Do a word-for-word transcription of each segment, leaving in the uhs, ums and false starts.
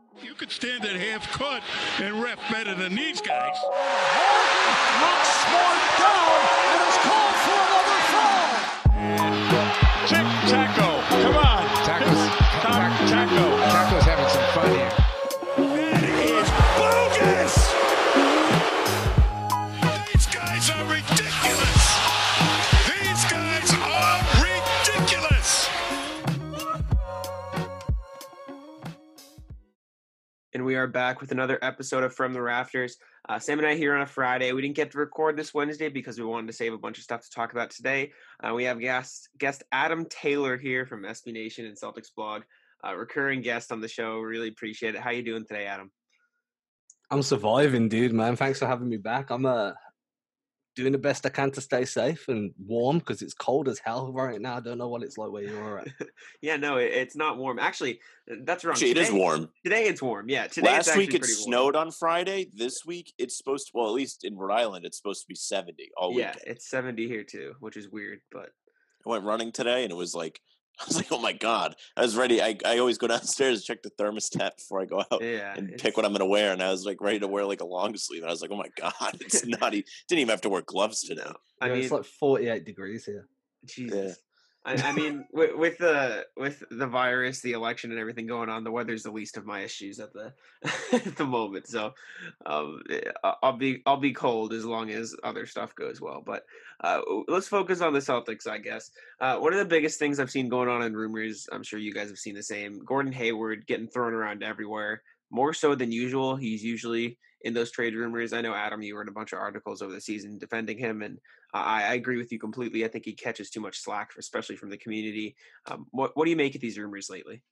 You could stand at half court and ref better than these guys. Knocks Smart down and is called for another foul. Tic Taco, come on. Taco's, Taco. Taco. Taco's having some fun here. That is bogus. These guys are ridiculous. These guys are ridiculous. And we are back with another episode of From the Rafters. Uh, Sam and I here on a Friday. We didn't get to record this Wednesday because we wanted to save a bunch of stuff to talk about today. Uh, we have guest guest Adam Taylor here from S B Nation and Celtics blog, uh, recurring guest on the show. Really appreciate it. How you doing today, Adam? I'm surviving, dude, man. Thanks for having me back. I'm uh, doing the best I can to stay safe and warm because it's cold as hell right now. I don't know what it's like where you're at. Yeah, no, it, it's not warm. Actually, that's wrong. Actually, today, it is warm. Today it's warm. Yeah, today Last it's week it pretty snowed warm. on Friday. This week it's supposed to, well, at least in Rhode Island, it's supposed to be seventy all Yeah, weekend. it's seventy here too, which is weird, but I went running today and it was like, I was like, oh my God. I was ready. I, I always go downstairs and check the thermostat before I go out yeah, and it's- pick what I'm going to wear. And I was like ready to wear like a long sleeve. And I was like, oh my God, it's not, e- didn't even have to wear gloves today. I Yeah, mean, it's like forty-eight degrees here. Jesus. I, I mean, with, with the with the virus, the election, and everything going on, the weather's the least of my issues at the at the moment. So, um, I'll be I'll be cold as long as other stuff goes well. But uh, let's focus on the Celtics, I guess. Uh, one of the biggest things I've seen going on in rumors, I'm sure you guys have seen the same. Gordon Hayward getting thrown around everywhere, more so than usual. He's usually in those trade rumors. I know, Adam, you wrote a bunch of articles over the season defending him, and I, I agree with you completely. I think he catches too much slack, especially from the community. Um, what what do you make of these rumors lately?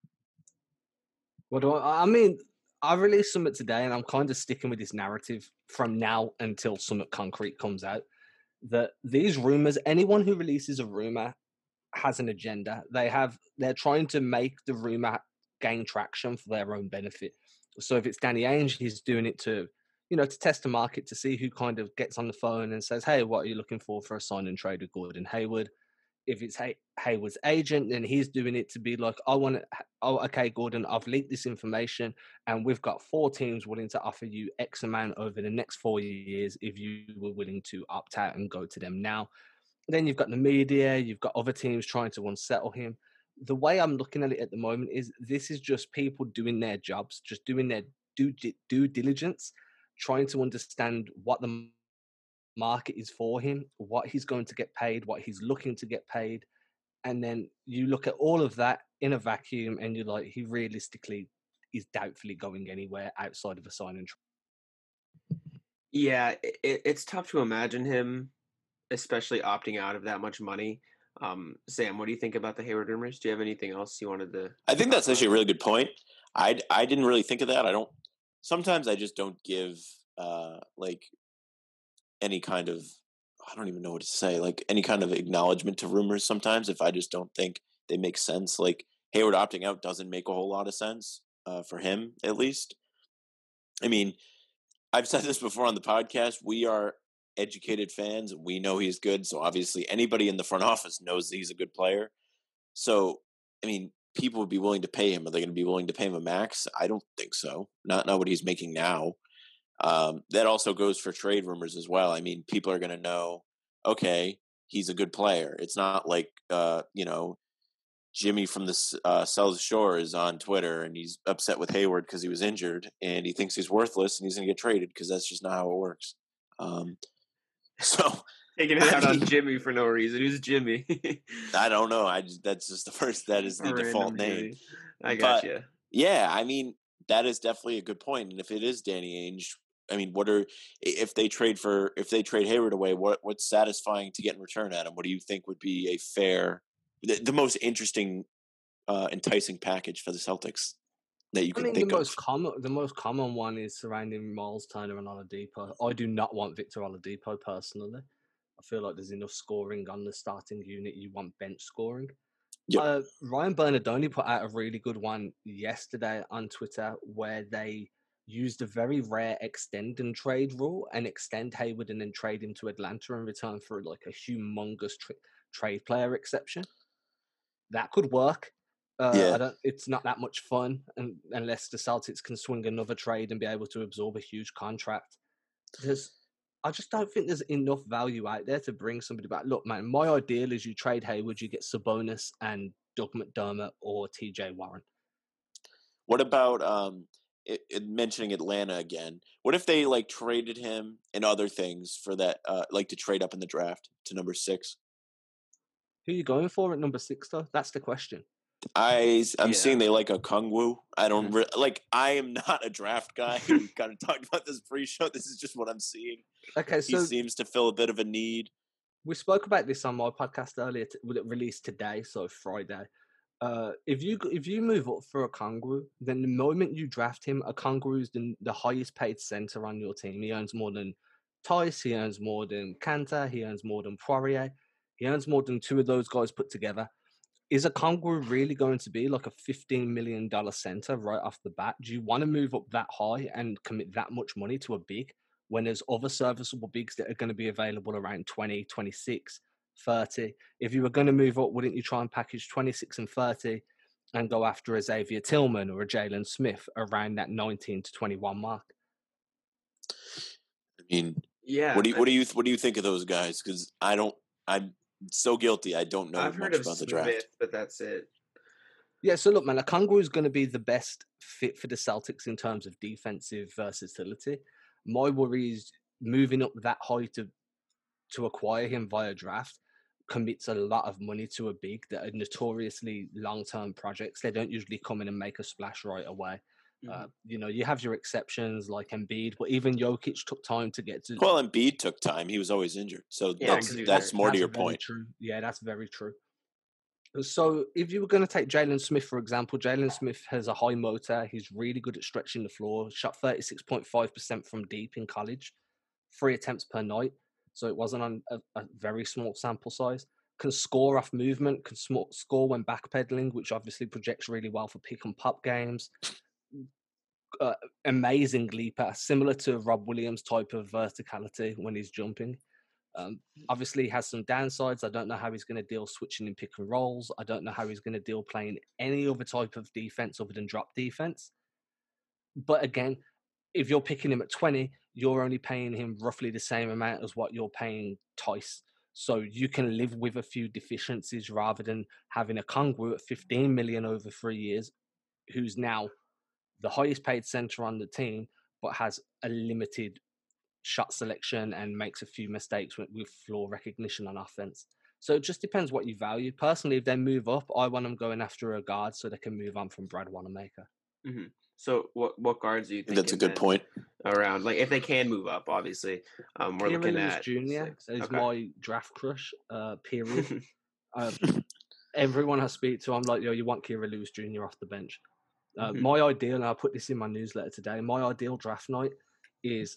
What do I, I mean, I released something today, and I'm kind of sticking with this narrative from now until something concrete comes out. That these rumors, anyone who releases a rumor has an agenda. They have, they're trying to make the rumor gain traction for their own benefit. So if it's Danny Ainge, he's doing it to, you know, to test the market, to see who kind of gets on the phone and says, hey, what are you looking for for a sign and trade with Gordon Hayward? If it's Hay- Hayward's agent, then he's doing it to be like, I want to, oh, okay, Gordon, I've leaked this information and we've got four teams willing to offer you X amount over the next four years if you were willing to opt out and go to them now. Then you've got the media, you've got other teams trying to unsettle him. The way I'm looking at it at the moment is this is just people doing their jobs, just doing their due, due diligence, trying to understand what the market is for him, what he's going to get paid, what he's looking to get paid. And then you look at all of that in a vacuum and you're like, he realistically is doubtfully going anywhere outside of a sign and trade. Yeah, it, it's tough to imagine him, especially opting out of that much money. Um, Sam, what do you think about the Hayward rumors? Do you have anything else you wanted to? I think that's actually a really good point. I, I didn't really think of that. I don't, sometimes I just don't give, uh, like any kind of, I don't even know what to say, like any kind of acknowledgement to rumors sometimes if I just don't think they make sense. Like Hayward opting out doesn't make a whole lot of sense, uh, for him at least. I mean, I've said this before on the podcast. We are educated fans. We know he's good. So obviously anybody in the front office knows that he's a good player. So, I mean, people would be willing to pay him. Are they going to be willing to pay him a max? I don't think so. Not, not what he's making now. Um, that also goes for trade rumors as well. I mean, people are going to know, okay, he's a good player. It's not like, uh, you know, Jimmy from the uh, South Shore is on Twitter and he's upset with Hayward because he was injured and he thinks he's worthless and he's going to get traded, because that's just not how it works. Um, so Taking it out I on mean, Jimmy for no reason. Who's Jimmy? I don't know. I just, that's just the first, that is the A default random name. Jimmy. I got But, you. yeah, I mean, that is definitely a good point. And if it is Danny Ainge, I mean, what are, if they trade for, if they trade Hayward away, what, what's satisfying to get in return at him? What do you think would be a fair, the, the most interesting, uh, enticing package for the Celtics that you I can mean, think the of? most common, the most common one is surrounding Miles Turner and Oladipo. I do not want Victor Oladipo personally. I feel like there's enough scoring on the starting unit. You want bench scoring. Yep. Uh, Ryan Bernardoni put out a really good one yesterday on Twitter where they used a very rare extend and trade rule and extend Hayward and then trade him to Atlanta in return for like a humongous tra- trade player exception. That could work. Uh, Yeah. I don't. It's not that much fun, and, unless the Celtics can swing another trade and be able to absorb a huge contract. There's, I just don't think there's enough value out there to bring somebody back. Look, man, my ideal is you trade Hayward, you get Sabonis and Doug McDermott or T J Warren. What about um it, it mentioning Atlanta again? What if they like traded him and other things for that, uh, like to trade up in the draft to number six? Who are you going for at number six, though? That's the question. I I'm Yeah. seeing they like a Kungwu. I don't Mhm. re- like. I am not a draft guy. We kind of talked about this pre-show. This is just what I'm seeing. Okay, He so seems to fill a bit of a need. we spoke about this on my podcast earlier. T- well, it released today, so Friday. Uh, if you if you move up for a Okongwu, then the moment you draft him, a Okongwu is the, the highest paid center on your team. He earns more than Tice, he earns more than Kanter, he earns more than Poirier, he earns more than two of those guys put together. Is a Okongwu really going to be like a fifteen million dollars center right off the bat? Do you want to move up that high and commit that much money to a big when there's other serviceable bigs that are going to be available around twenty, twenty-six, thirty? If you were going to move up, wouldn't you try and package twenty-six and thirty and go after a Xavier Tillman or a Jalen Smith around that nineteen to twenty-one mark? I mean, Yeah. what do you what do you what do you think of those guys? Because I don't. I'm so guilty. I don't know I've much heard of about the Smith, draft. but that's it. Yeah, so look, man, Okongwu is going to be the best fit for the Celtics in terms of defensive versatility. My worry is moving up that high to to acquire him via draft commits a lot of money to a big that are notoriously long-term projects. They don't usually come in and make a splash right away. Mhm. Uh, you know, you have your exceptions like Embiid, but even Jokic took time to get to. Well, Embiid took time. He was always injured. So Yeah, that's 'cause he was that's hurt. more to your very point. True. Yeah, that's very true. So if you were going to take Jalen Smith, for example, Jalen Smith has a high motor. He's really good at stretching the floor. Shot thirty-six point five percent from deep in college, three attempts per night. So it wasn't on a, a very small sample size. Can score off movement, can sm- score when backpedaling, which obviously projects really well for pick and pop games. Uh, amazing leaper, similar to Rob Williams type of verticality when he's jumping. Um, obviously, he has some downsides. I don't know how he's going to deal switching in pick and rolls. I don't know how he's going to deal playing any other type of defense other than drop defense. But again, if you're picking him at twenty, you're only paying him roughly the same amount as what you're paying Tice. So you can live with a few deficiencies rather than having a Okongwu at fifteen million over three years, who's now the highest paid center on the team, but has a limited shot selection and makes a few mistakes with, with floor recognition on offense. So it just depends what you value. Personally, if they move up, I want them going after a guard so they can move on from Brad Wanamaker. Mm-hmm. So what what guards do you I think? think that's a good point. Around, like, if they can move up, obviously, um, we're Kira looking Lewis at Junior six. is Okay. my draft crush. Uh, period. uh, everyone I speak to, I'm like, yo, you want Kira Lewis Junior off the bench. Uh, Mhm. My ideal, and I put this in my newsletter today. My ideal draft night is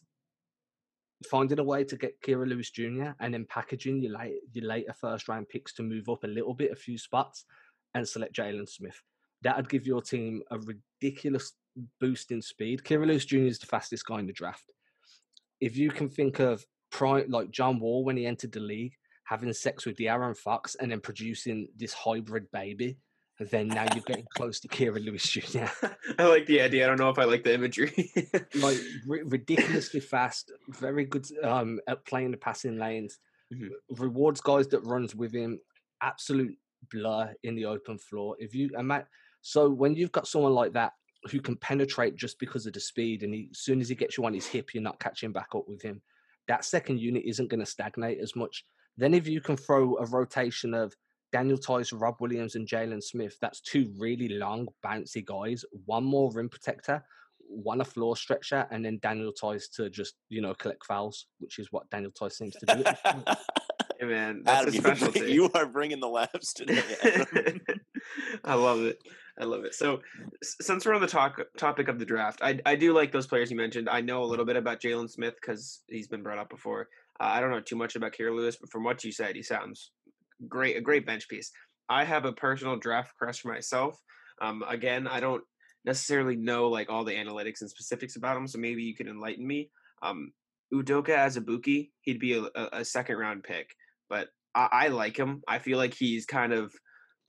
finding a way to get Kira Lewis Junior and then packaging your late your later first round picks to move up a little bit, a few spots, and select Jalen Smith. That would give your team a ridiculous boost in speed. Kira Lewis Junior is the fastest guy in the draft. If you can think of prime, like John Wall when he entered the league, having sex with De'Aaron Fox and then producing this hybrid baby, then now you're getting close to Kira Lewis Junior I like the idea. I don't know if I like the imagery. Like r- ridiculously fast, very good um, at playing the passing lanes. Mhm. Rewards guys that runs with him. Absolute blur in the open floor. If you and Matt, so when you've got someone like that who can penetrate just because of the speed, and he, as soon as he gets you on his hip, you're not catching back up with him. That second unit isn't going to stagnate as much. Then if you can throw a rotation of Daniel Tice, Rob Williams, and Jalen Smith, that's two really long, bouncy guys. One more rim protector, one a floor stretcher, and then Daniel Tice to just, you know, collect fouls, which is what Daniel Tice seems to do. Hey, man, that's Adam, a you, specialty. you are bringing the laughs today, Adam. I love it. I love it. So, s- since we're on the talk topic of the draft, I I do like those players you mentioned. I know a little bit about Jalen Smith because he's been brought up before. Uh, I don't know too much about Kira Lewis, but from what you said, he sounds great. A great bench piece. I have a personal draft crush for myself. Um, again, I don't necessarily know like all the analytics and specifics about him, so maybe you can enlighten me. Um, Udoka Azubuike, he'd be a, a, a second round pick, but I, I like him. I feel like he's kind of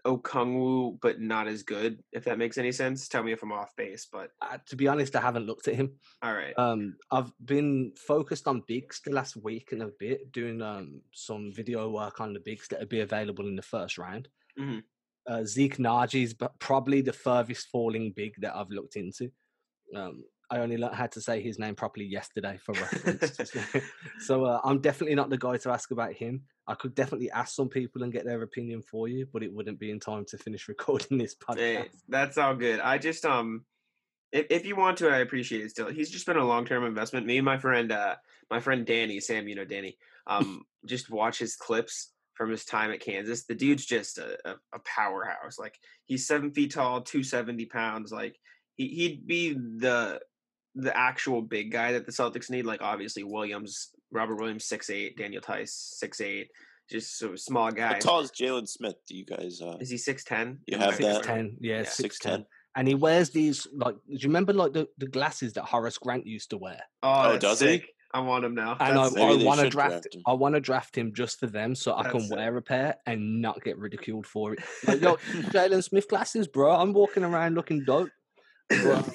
Okongwu, but not as good. If that makes any sense, tell me if I'm off base. But Uh, to be honest, I haven't looked at him. all right, Um, I've been focused on bigs the last week and a bit, doing um some video work on the bigs that will be available in the first round. hmm Uh, Zeke Naji is b- probably the furthest falling big that I've looked into. Um, I only learned how to say his name properly yesterday for reference. so uh, I'm definitely not the guy to ask about him. I could definitely ask some people and get their opinion for you, but it wouldn't be in time to finish recording this podcast. Hey, that's all good. I just um. If, if you want to, I appreciate it still. He's just been a long term investment. Me and my friend, uh, my friend Danny, Sam, you know Danny, um, just watch his clips from his time at Kansas. The dude's just a, a, a powerhouse. Like he's seven feet tall, two seventy pounds. Like he he'd be the the actual big guy that the Celtics need. Like obviously Williams, Robert Williams, six eight, Daniel Tice, six eight, just so small guy. How tall is Jalen Smith? Do you guys? Uh, Is he six ten? You have that? six ten, yeah, Yeah. six six ten. ten. And he wears these, like, do you remember, like, the, the glasses that Horace Grant used to wear? Oh, Oh, that's does he? sick. I want him now. And That's I, Maybe I they want to should draft, draft him. I want to draft him just for them, so I That's can sick. wear a pair and not get ridiculed for it. Like, yo, Jalen Smith glasses, bro. I'm walking around looking dope. Bro.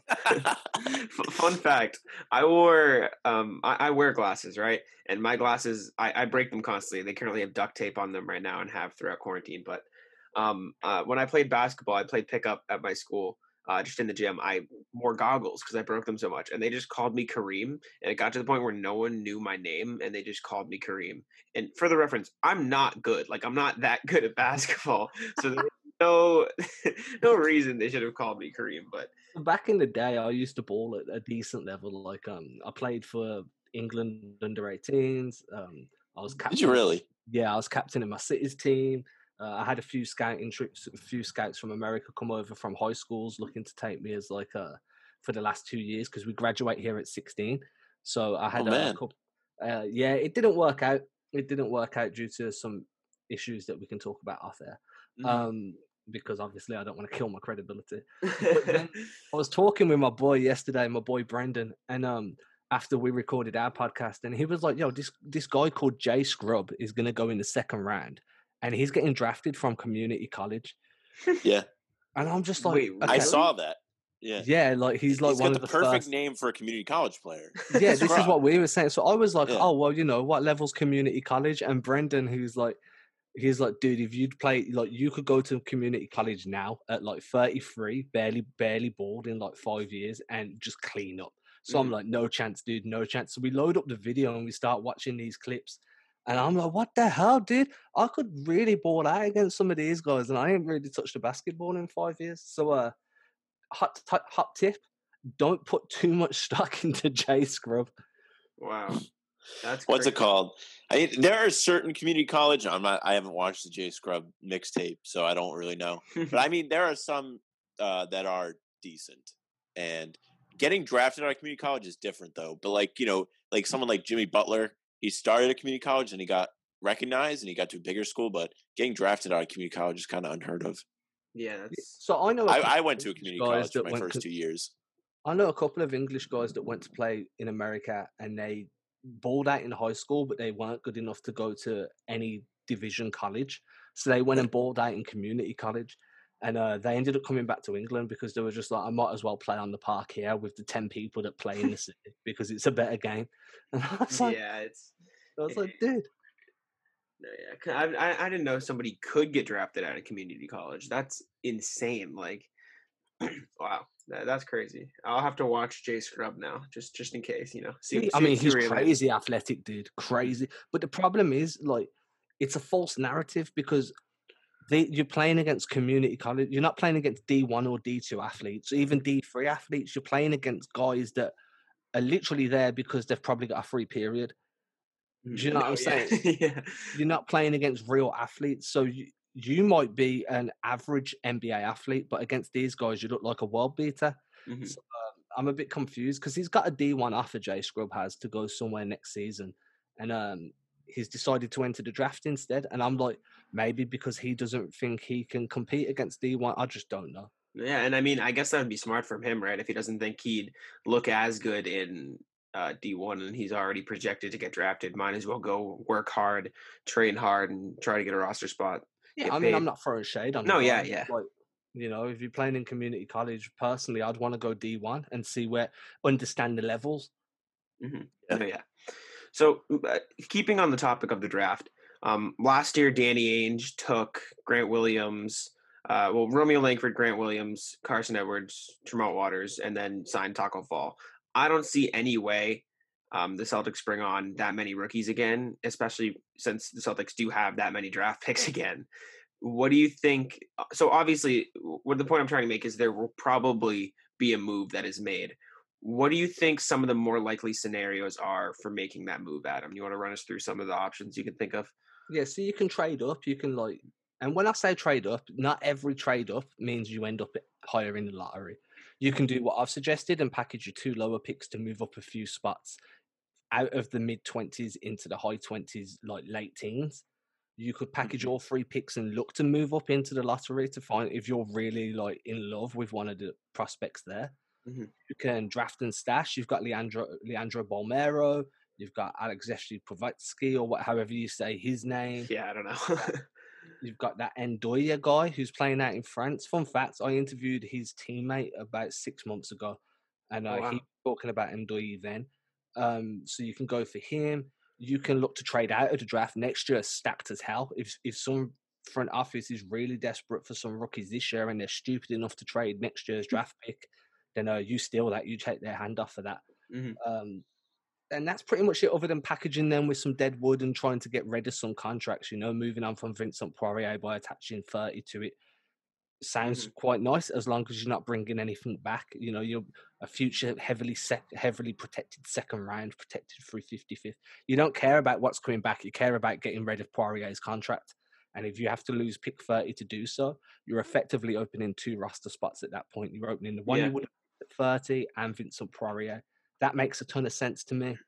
F- Fun fact: I wore, um, I, I wear glasses, right? And my glasses, I, I break them constantly. They currently have duct tape on them right now, and have throughout quarantine. But um, uh, when I played basketball, I played pickup at my school. Uh, just in the gym, I wore goggles because I broke them so much, and they just called me Kareem. And it got to the point where no one knew my name, and they just called me Kareem. And for the reference, I'm not good. Like I'm not that good at basketball, so there was no no reason they should have called me Kareem. But Back in the day, I used to ball at a decent level. Like, um, I played for England under eighteens. Um, I was captain. Did you really? Yeah, I was captain of my city's team. Uh, I had a few scouting trips, a few scouts from America come over from high schools looking to take me as like a for the last two years because we graduate here at sixteen. So I had Oh, a man. couple. Uh, yeah, it didn't work out. It didn't work out due to some issues that we can talk about off air. Um, because obviously I don't want to kill my credibility. But then I was talking with my boy yesterday, my boy Brendan, and um, after we recorded our podcast, and he was like, "Yo, this this guy called Jay Scrub is gonna go in the second round, and he's getting drafted from community college." Yeah, And I'm just like, Wait, I okay, saw that. Yeah, yeah, like he's like he's one got of the the perfect first. name for a community college player. Yeah, this is Scrub. what we were saying. So I was like, Yeah. oh well, you know, what level's community college? And Brendan, who's like, he's like, dude, if you'd play, like, you could go to community college now at like thirty-three, barely, barely balled in like five years, and just clean up. So I'm Mhm. like, no chance, dude, no chance. So we load up the video and we start watching these clips, and I'm like, what the hell, dude? I could really ball out against some of these guys, and I ain't really touched a basketball in five years. So, uh, hot, hot, hot tip: don't put too much stock into Jay Scrub. Wow, that's What's it crazy. called? I, there are certain community college. I'm not. I haven't watched the J Scrub mixtape, so I don't really know. But I mean, there are some uh, that are decent, and getting drafted out of community college is different, though. But like you know, like someone like Jimmy Butler, he started at community college and he got recognized and he got to a bigger school. But getting drafted out of community college is kind of unheard of. Yeah, that's So I know. a I, couple I of went to a English community guys college for that my went first to- two years. I know a couple of English guys that went to play in America and they balled out in high school, but they weren't good enough to go to any division college. So they went and balled out in community college. And uh, they ended up coming back to England because they were just like, I might as well play on the park here with the ten people that play in the city because it's a better game. And I was like, yeah, it's I was like, dude. no, yeah. 'Cause I, I I didn't know somebody could get drafted out of community college. That's insane. Like, wow, that, that's crazy. I'll have to watch Jay Scrub now, just just in case, you know. See, I see- mean, see he's where he lands. crazy athletic, dude. Crazy. But the problem is, like, it's a false narrative because they, you're playing against community college. You're not playing against D one or D two athletes, or even D three athletes. You're playing against guys that are literally there because they've probably got a free period. Do you know what I'm No, yeah, saying? yeah. You're not playing against real athletes. So you, you might be an average N B A athlete, but against these guys, you look like a world beater. Mhm. So, um, I'm a bit confused because he's got a D one offer, Jay Scrub has, to go somewhere next season. And um, he's decided to enter the draft instead. And I'm like, maybe because he doesn't think he can compete against D one. I just don't know. Yeah, and I mean, I guess that would be smart from him, right? If he doesn't think he'd look as good in uh, D one and he's already projected to get drafted, might as well go work hard, train hard, and try to get a roster spot. Yeah, get I mean, I'm paid. not throwing shade on. No, the yeah, guy. yeah. Like, you know, if you're playing in community college, personally, I'd want to go D one and see where understand the levels. Mm-hmm. Yeah. No, yeah. So, uh, keeping on the topic of the draft, um, last year Danny Ainge took Grant Williams, uh, well Romeo Langford, Grant Williams, Carson Edwards, Tremont Waters, and then signed Taco Fall. I don't see any way um, the Celtics bring on that many rookies again, especially since the Celtics do have that many draft picks again. What do you think? So obviously, what the point I'm trying to make is there will probably be a move that is made. What do you think some of the more likely scenarios are for making that move, Adam? You want to run us through some of the options you can think of? Yeah, so you can trade up. You can like, and when I say trade up, not every trade up means you end up higher in the lottery. You can do what I've suggested and package your two lower picks to move up a few spots out of the mid twenties into the high twenties, like late teens. You could package Mhm. all three picks and look to move up into the lottery to find if you're really like in love with one of the prospects there. Mhm. You can draft and stash. You've got Leandro Leandro Bolmero. You've got Alexei Povetsky, or what, however you say his name. Yeah, I don't know. You've got that Ndoye guy who's playing out in France. Fun fact: I interviewed his teammate about six months ago, and uh, Oh, wow. he was talking about Ndoye then. Um, so you can go for him. You can look to trade out of the draft next year, stacked as hell. If if some front office is really desperate for some rookies this year and they're stupid enough to trade next year's draft pick, then uh, you steal that. You take their hand off for that. Mhm. Um, and that's pretty much it, other than packaging them with some dead wood and trying to get rid of some contracts, you know, moving on from Vincent Poirier by attaching thirty to it. Sounds Mhm. quite nice as long as you're not bringing anything back. You know, you're a future heavily sec- heavily protected second round, protected through fifty-fifth. You don't care about what's coming back. You care about getting rid of Poirier's contract. And if you have to lose pick thirty to do so, you're effectively opening two roster spots at that point. You're opening the one Yeah. you would have at thirty and Vincent Poirier. That makes a ton of sense to me.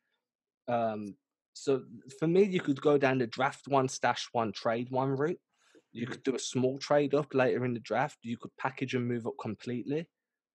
Um, so for me, you could go down the draft one, stash one, trade one route. You Mhm. could do a small trade up later in the draft. You could package and move up completely,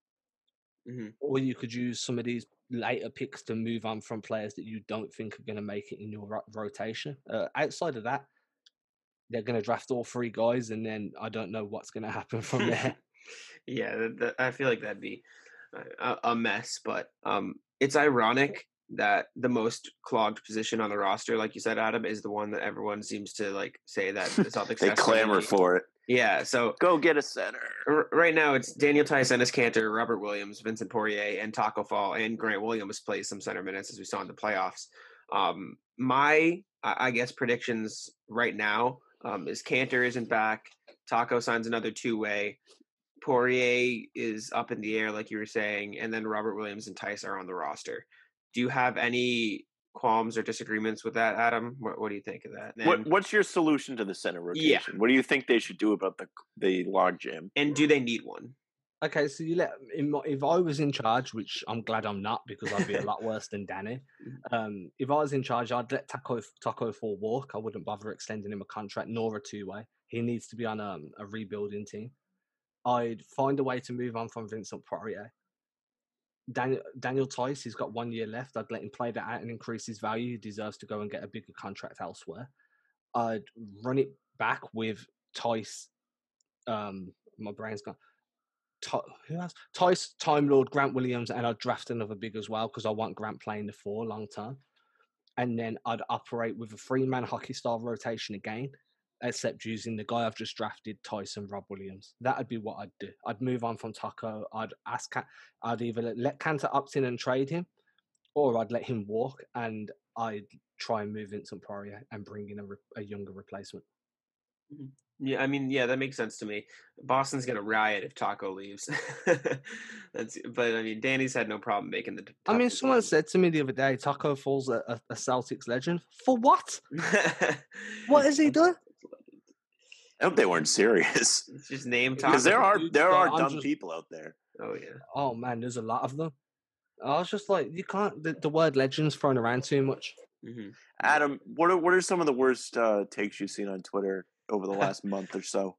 Mhm. or you could use some of these later picks to move on from players that you don't think are going to make it in your ro- rotation. Uh, outside of that, they're going to draft all three guys, and then I don't know what's going to happen from there. Yeah, that, that, I feel like that'd be a, a mess. But um, it's ironic that the most clogged position on the roster, like you said, Adam, is the one that everyone seems to like say that the Celtics They desperately clamor need. for it. Yeah, so Go get a center. r- right now it's Daniel Tice, Ennis Cantor, Robert Williams, Vincent Poirier, and Taco Fall, and Grant Williams plays some center minutes as we saw in the playoffs. Um, my, I I guess, predictions right now um, is Cantor isn't back. Taco signs another two way. Poirier is up in the air, like you were saying, and then Robert Williams and Tice are on the roster. Do you have any qualms or disagreements with that, Adam? What, what do you think of that? What And, What's your solution to the center rotation? Yeah. What do you think they should do about the the log jam? and do they need one? Okay, so you let in my, if I was in charge, which I'm glad I'm not because I'd be a lot worse than Danny. Um, if I was in charge, I'd let Taco Taco Fall walk. I wouldn't bother extending him a contract nor a two way. He needs to be on um, a rebuilding team. I'd find a way to move on from Vincent Poirier. Daniel Daniel Tice, he's got one year left. I'd let him play that out and increase his value. He deserves to go and get a bigger contract elsewhere. I'd run it back with Tice. Um, my brain's gone. Ty- who else? Tice, Time Lord, Grant Williams, and I'd draft another big as well because I want Grant playing the four long term. And then I'd operate with a three-man hockey style rotation again, except using the guy I've just drafted, Tyson Rob Williams. That'd be what I'd do. I'd move on from Taco. I'd ask. I'd either let Cantor opt in and trade him, or I'd let him walk, and I'd try and move Vincent Poirier and bring in a, re- a younger replacement. Mhm. Yeah, I mean, yeah, that makes sense to me. Boston's gonna riot if Taco leaves. That's, but I mean, Danny's had no problem making the. I mean, tough someone decisions. said to me the other day, Taco Fall's a, a, a Celtics legend. For what? What has he done? I hope they weren't serious It's just name Because Taco. because there are Dude, there no, are I'm dumb just- people out there. Oh yeah. Oh man, there's a lot of them. I was just like, you can't. The, the word legends thrown around too much. Mm-hmm. Adam, what are what are some of the worst uh, takes you've seen on Twitter over the last month or so?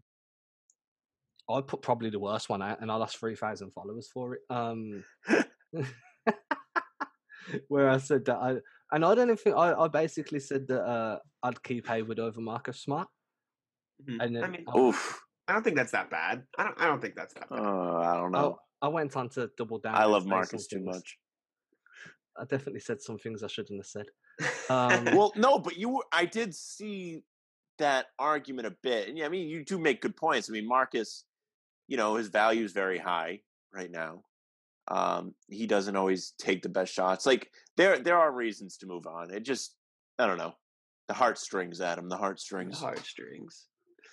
I put probably the worst one out, and I lost three thousand followers for it. Um, where I said that I, and I don't even think I, I basically said that uh, I'd keep Hayward over Marcus Smart. Mhm. And then, I mean, oh, Oof. I don't think that's that bad. I don't. I don't think that's that bad. Uh, I don't know. I, I went on to double down. I and love say Marcus some too things. much. I definitely said some things I shouldn't have said. Um, Well, no, but you, were- I did see that argument a bit, and yeah, I mean, you do make good points. I mean, Marcus, you know, his value is very high right now. Um, he doesn't always take the best shots. Like there, there are reasons to move on. It just, I don't know, the heartstrings, Adam, the the heartstrings. heartstrings,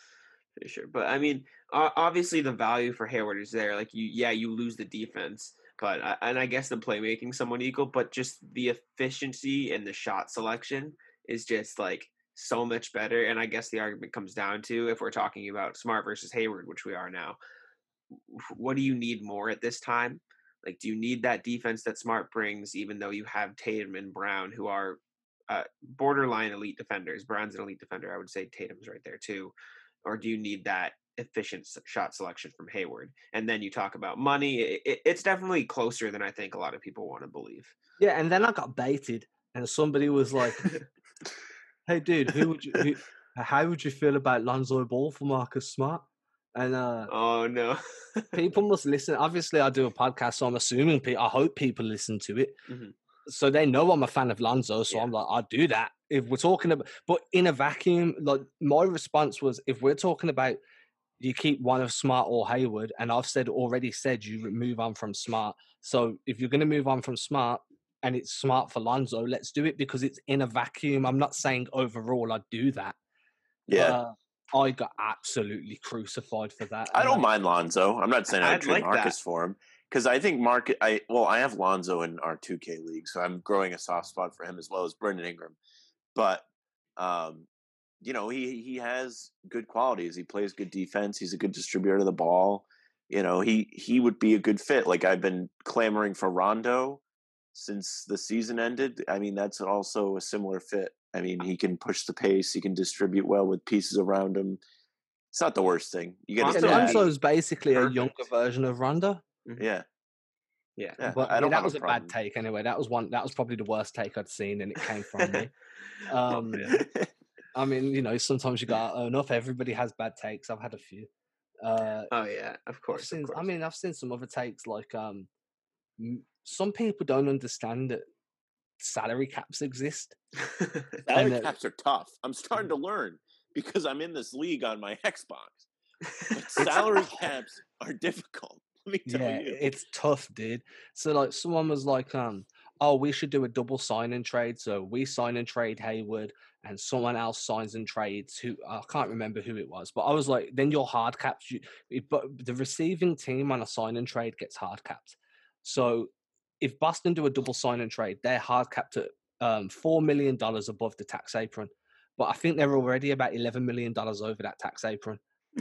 for sure. But I mean, o- obviously the value for Hayward is there. Like you, yeah, you lose the defense, but I- and I guess the playmaking somewhat equal, but just the efficiency and the shot selection is just like so much better. And I guess the argument comes down to if we're talking about Smart versus Hayward, which we are now, what do you need more at this time? Like, do you need that defense that Smart brings, even though you have Tatum and Brown, who are uh, borderline elite defenders? Brown's an elite defender. I would say Tatum's right there too. Or do you need that efficient s- shot selection from Hayward? And then you talk about money. It, it, it's definitely closer than I think a lot of people want to believe. yeah, and then I got baited, and somebody was like, "Hey, dude, who would you? Who, how would you feel about Lonzo Ball for Marcus Smart?" And uh, Oh no. people must listen. Obviously, I do a podcast, so I'm assuming. Pe- I hope people listen to it, Mhm. so they know I'm a fan of Lonzo. So Yeah. I'm like, I'll do that if we're talking about. But in a vacuum, like my response was, if we're talking about you keep one of Smart or Hayward, and I've said already said you move on from Smart. So if you're going to move on from Smart and it's Smart for Lonzo, let's do it because it's in a vacuum. I'm not saying overall I'd do that. Yeah, But, uh, I got absolutely crucified for that. I and don't I- mind Lonzo. I'm not saying I'd, I'd trade like Marcus that. for him because I think Marcus. I well, I have Lonzo in our two K league, so I'm growing a soft spot for him as well as Brendan Ingram. But um, you know, he he has good qualities. He plays good defense. He's a good distributor of the ball. You know, he he would be a good fit. Like I've been clamoring for Rondo since the season ended. I mean, that's also a similar fit. I mean, he can push the pace. He can distribute well with pieces around him. It's not the worst thing. You get Also, his Yeah, dad. Lonzo is basically a perfect. younger version of Rondo. Yeah, Yeah. yeah. But I yeah, don't that have was a a problem. bad take anyway. That was one. That was probably the worst take I'd seen, and it came from me. Um, Yeah. I mean, you know, sometimes you got to own up. Everybody has bad takes. I've had a few. Uh, Oh yeah, of I've course. seen. Of course. I mean, I've seen some other takes like um, m- some people don't understand that salary caps exist. Salary And, uh, caps are tough. I'm starting to learn because I'm in this league on my Xbox. But salary caps are difficult. Let me tell Yeah, you. it's tough, dude. So like someone was like, um, oh, we should do a double sign and trade. So we sign and trade Hayward and someone else signs and trades who I can't remember who it was. But I was like, then your hard caps you it- but the receiving team on a sign and trade gets hard capped. So if Boston do a double sign and trade, they're hard capped at um four million dollars above the tax apron. But I think they're already about eleven million dollars over that tax apron.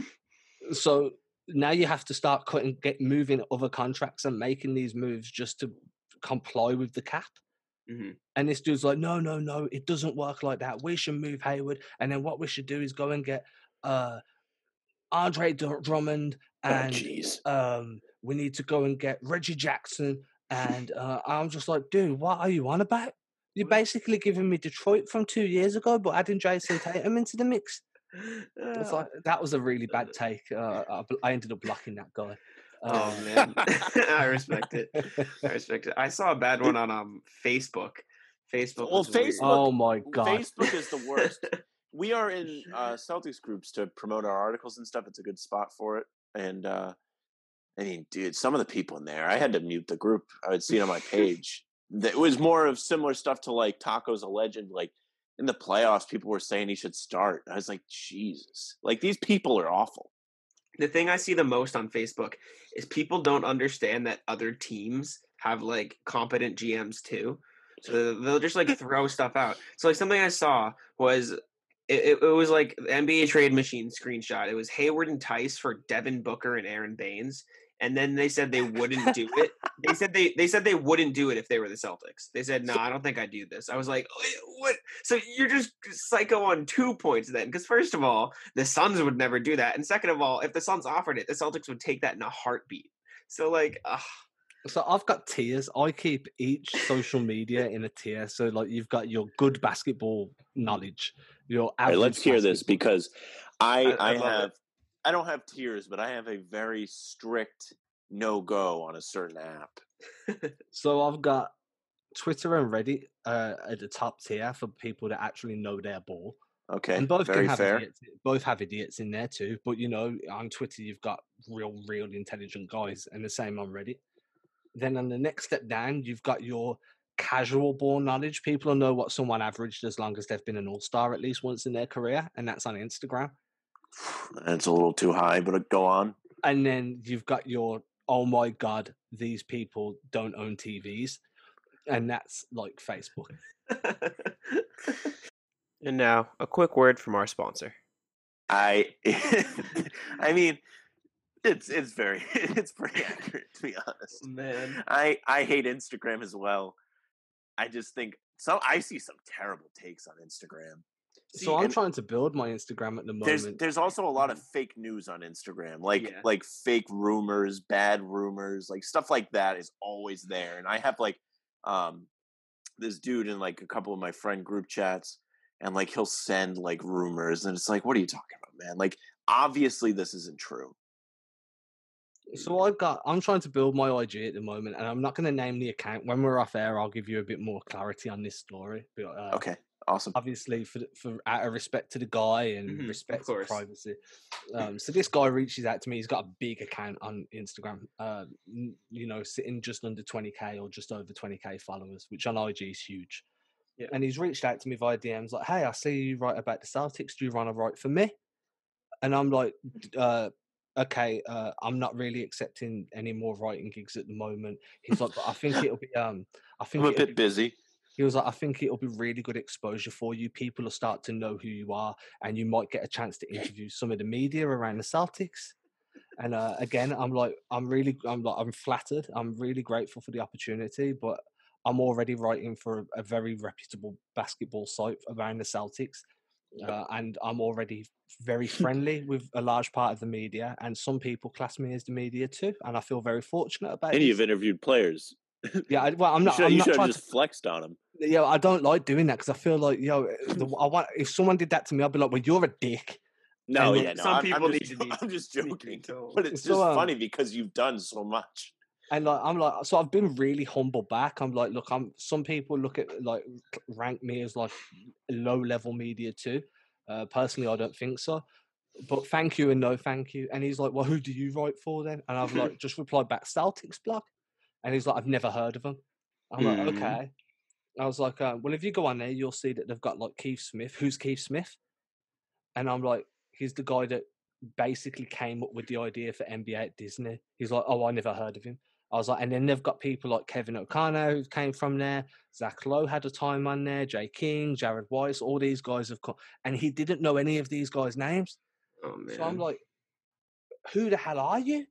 So now you have to start cutting, get moving other contracts and making these moves just to comply with the cap. Mhm. And this dude's like, no, no, no, it doesn't work like that. We should move Hayward, and then what we should do is go and get uh, Andre Dr- Drummond, Oh, and jeez. um, we need to go and get Reggie Jackson. And uh, I'm just like, dude, what are you on about? You're basically giving me Detroit from two years ago, but adding Jason Tatum into the mix. It's Oh, like that was a really bad take. Uh, I, bl- I ended up blocking that guy. oh Uh, man, I respect it. I respect it. I saw a bad one on um Facebook. Facebook Well, was weird. Facebook- oh my god! Facebook is the worst. We are in uh, Celtics groups to promote our articles and stuff. It's a good spot for it. And uh, I mean, dude, some of the people in there, I had to mute the group. I would see it on my page. It was more of similar stuff to like Taco's a legend. Like in the playoffs, people were saying he should start. I was like, Jesus, like these people are awful. The thing I see the most on Facebook is people don't understand that other teams have like competent G Ms too. So they'll just like throw stuff out. So like something I saw was it, it was like the N B A trade machine screenshot. It was Hayward and Tice for Devin Booker and Aaron Baines. And then they said they wouldn't do it. They said they they said they wouldn't do it if they were the Celtics. They said, no, I don't think I'd do this. I was like, "Wait, what? So you're just psycho on two points then? Because first of all, the Suns would never do that. And second of all, if the Suns offered it, the Celtics would take that in a heartbeat. So like, ugh. So I've got tiers. I keep each social media in a tier. So like you've got your good basketball knowledge, Your All right, average let's hear this basketball- because I I- I I, love have it. I don't have tiers, but I have a very strict no go on a certain app. So I've got Twitter and Reddit uh, at the top tier for people that actually know their ball. Okay, And both very can have fair. idiots. Both have idiots in there too. But you know, on Twitter you've got real, real intelligent guys, and the same on Reddit. Then on the next step down, you've got your casual ball knowledge. People will know what someone averaged as long as they've been an all-star at least once in their career, and that's on Instagram. That's a little too high, but go on. And then you've got your, oh my god, these people don't own T Vs, and that's like Facebook. And now, a quick word from our sponsor. I I mean, it's it's very it's pretty accurate, to be honest. Man. I I hate Instagram as well. I just think some I see some terrible takes on Instagram. So See, I'm and trying to build my Instagram at the There's moment. there's also a lot of fake news on Instagram, like Yeah. like fake rumors, bad rumors, like stuff like that is always there. And I have like um this dude in like a couple of my friend group chats, and like he'll send like rumors, and it's like, what are you talking about, man? Like obviously this isn't true. So I've got, I'm trying to build my I G at the moment, and I'm not going to name the account. When we're off air, I'll give you a bit more clarity on this story. But, uh, Okay, awesome. obviously, for for out of respect to the guy and Mhm, of respect to course. privacy. Um, so this guy reaches out to me. He's got a big account on Instagram. Uh, n- you know, sitting just under twenty k or just over twenty k followers, which on I G is huge. Yeah. And he's reached out to me via D Ms like, "Hey, I see you write about the Celtics. Do you want to write for me?" And I'm like, "D- uh, "Okay, uh, I'm not really accepting any more writing gigs at the moment." He's like, "But I think it'll be um, I think I'm a it'll bit be busy. he was like, I think it'll be really good exposure for you. People will start to know who you are, and you might get a chance to interview some of the media around the Celtics." And uh, again, I'm like, I'm really, I'm like, I'm flattered. I'm really grateful for the opportunity, but I'm already writing for a, a very reputable basketball site around the Celtics, uh, and I'm already very friendly with a large part of the media, and some people class me as the media too, and I feel very fortunate about And this. you've interviewed players. Yeah, I, well, I'm You not. should I'm you not should have trying just to flexed on them. yeah, I don't like doing that because I feel like, yo, the, I want if someone did that to me, I'd be like, well, you're a dick. No, And yeah, no. some I'm, people I'm need just, to be- I'm just need to be joking. told. But it's So, just um, funny because you've done so much. And like, I'm like, so I've been really humble back. I'm like, look, I'm. Some people look at like rank me as like low level media too. Uh, personally, I don't think so. But thank you and no thank you. And he's like, well, who do you write for then? And I've like just replied back, Celtics blog. And he's like, I've never heard of them. I'm like, Hmm. okay. I was like, um, well, if you go on there, you'll see that they've got like Keith Smith. Who's Keith Smith? And I'm like, he's the guy that basically came up with the idea for N B A at Disney. He's like, oh, I never heard of him. I was like, and then they've got people like Kevin O'Connor who came from there. Zach Lowe had a time on there. Jay King, Jared Weiss, all these guys have come. And he didn't know any of these guys' names. Oh, man. So I'm like, who the hell are you?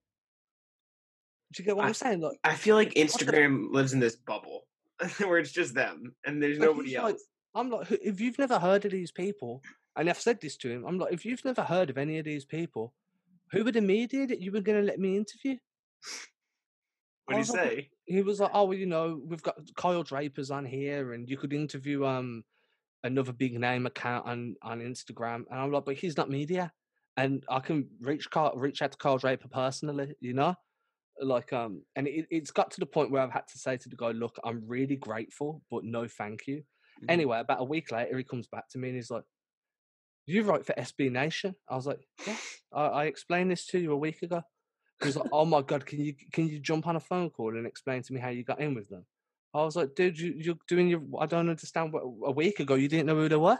Do you get what I, am saying? Like, I feel like what the- Instagram lives in this bubble where it's just them and there's But nobody he's else. like- I'm like, "Who- if you've never heard of these people, and I've said this to him, I'm like, if you've never heard of any of these people, who were the media that you were going to let me interview? What do you I was like, say? He was like, oh, well, you know, we've got Kyle Draper's on here, and you could interview um another big name account on on Instagram. And I'm like, but he's not media, and I can reach Carl, reach out to Kyle Draper personally, you know. Like um, and it, it's got to the point where I've had to say to the guy, look, I'm really grateful, but no, thank you. Mhm. Anyway, about a week later, he comes back to me and he's like, you write for S B Nation? I was like, yeah, I, I explained this to you a week ago. He was like, oh my God, can you can you jump on a phone call and explain to me how you got in with them? I was like, dude, you, you're doing your, I don't understand what, a week ago, you didn't know who they were?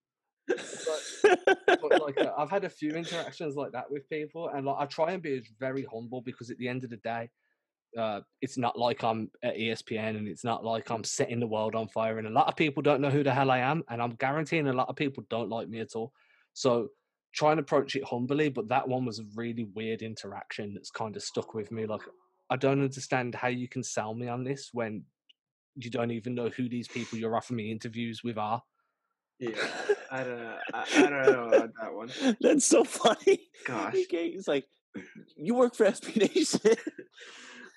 But like, uh, I've had a few interactions like that with people, and like, I try and be very humble because at the end of the day, uh, it's not like I'm at E S P N and it's not like I'm setting the world on fire. And a lot of people don't know who the hell I am, and I'm guaranteeing a lot of people don't like me at all. So try and approach it humbly, but that one was a really weird interaction that's kind of stuck with me. Like, I don't understand how you can sell me on this when you don't even know who these people you're offering me interviews with are. Yeah, I don't know. I, I don't know about that one. That's so funny. Gosh. Okay, he's like, you work for S B Nation.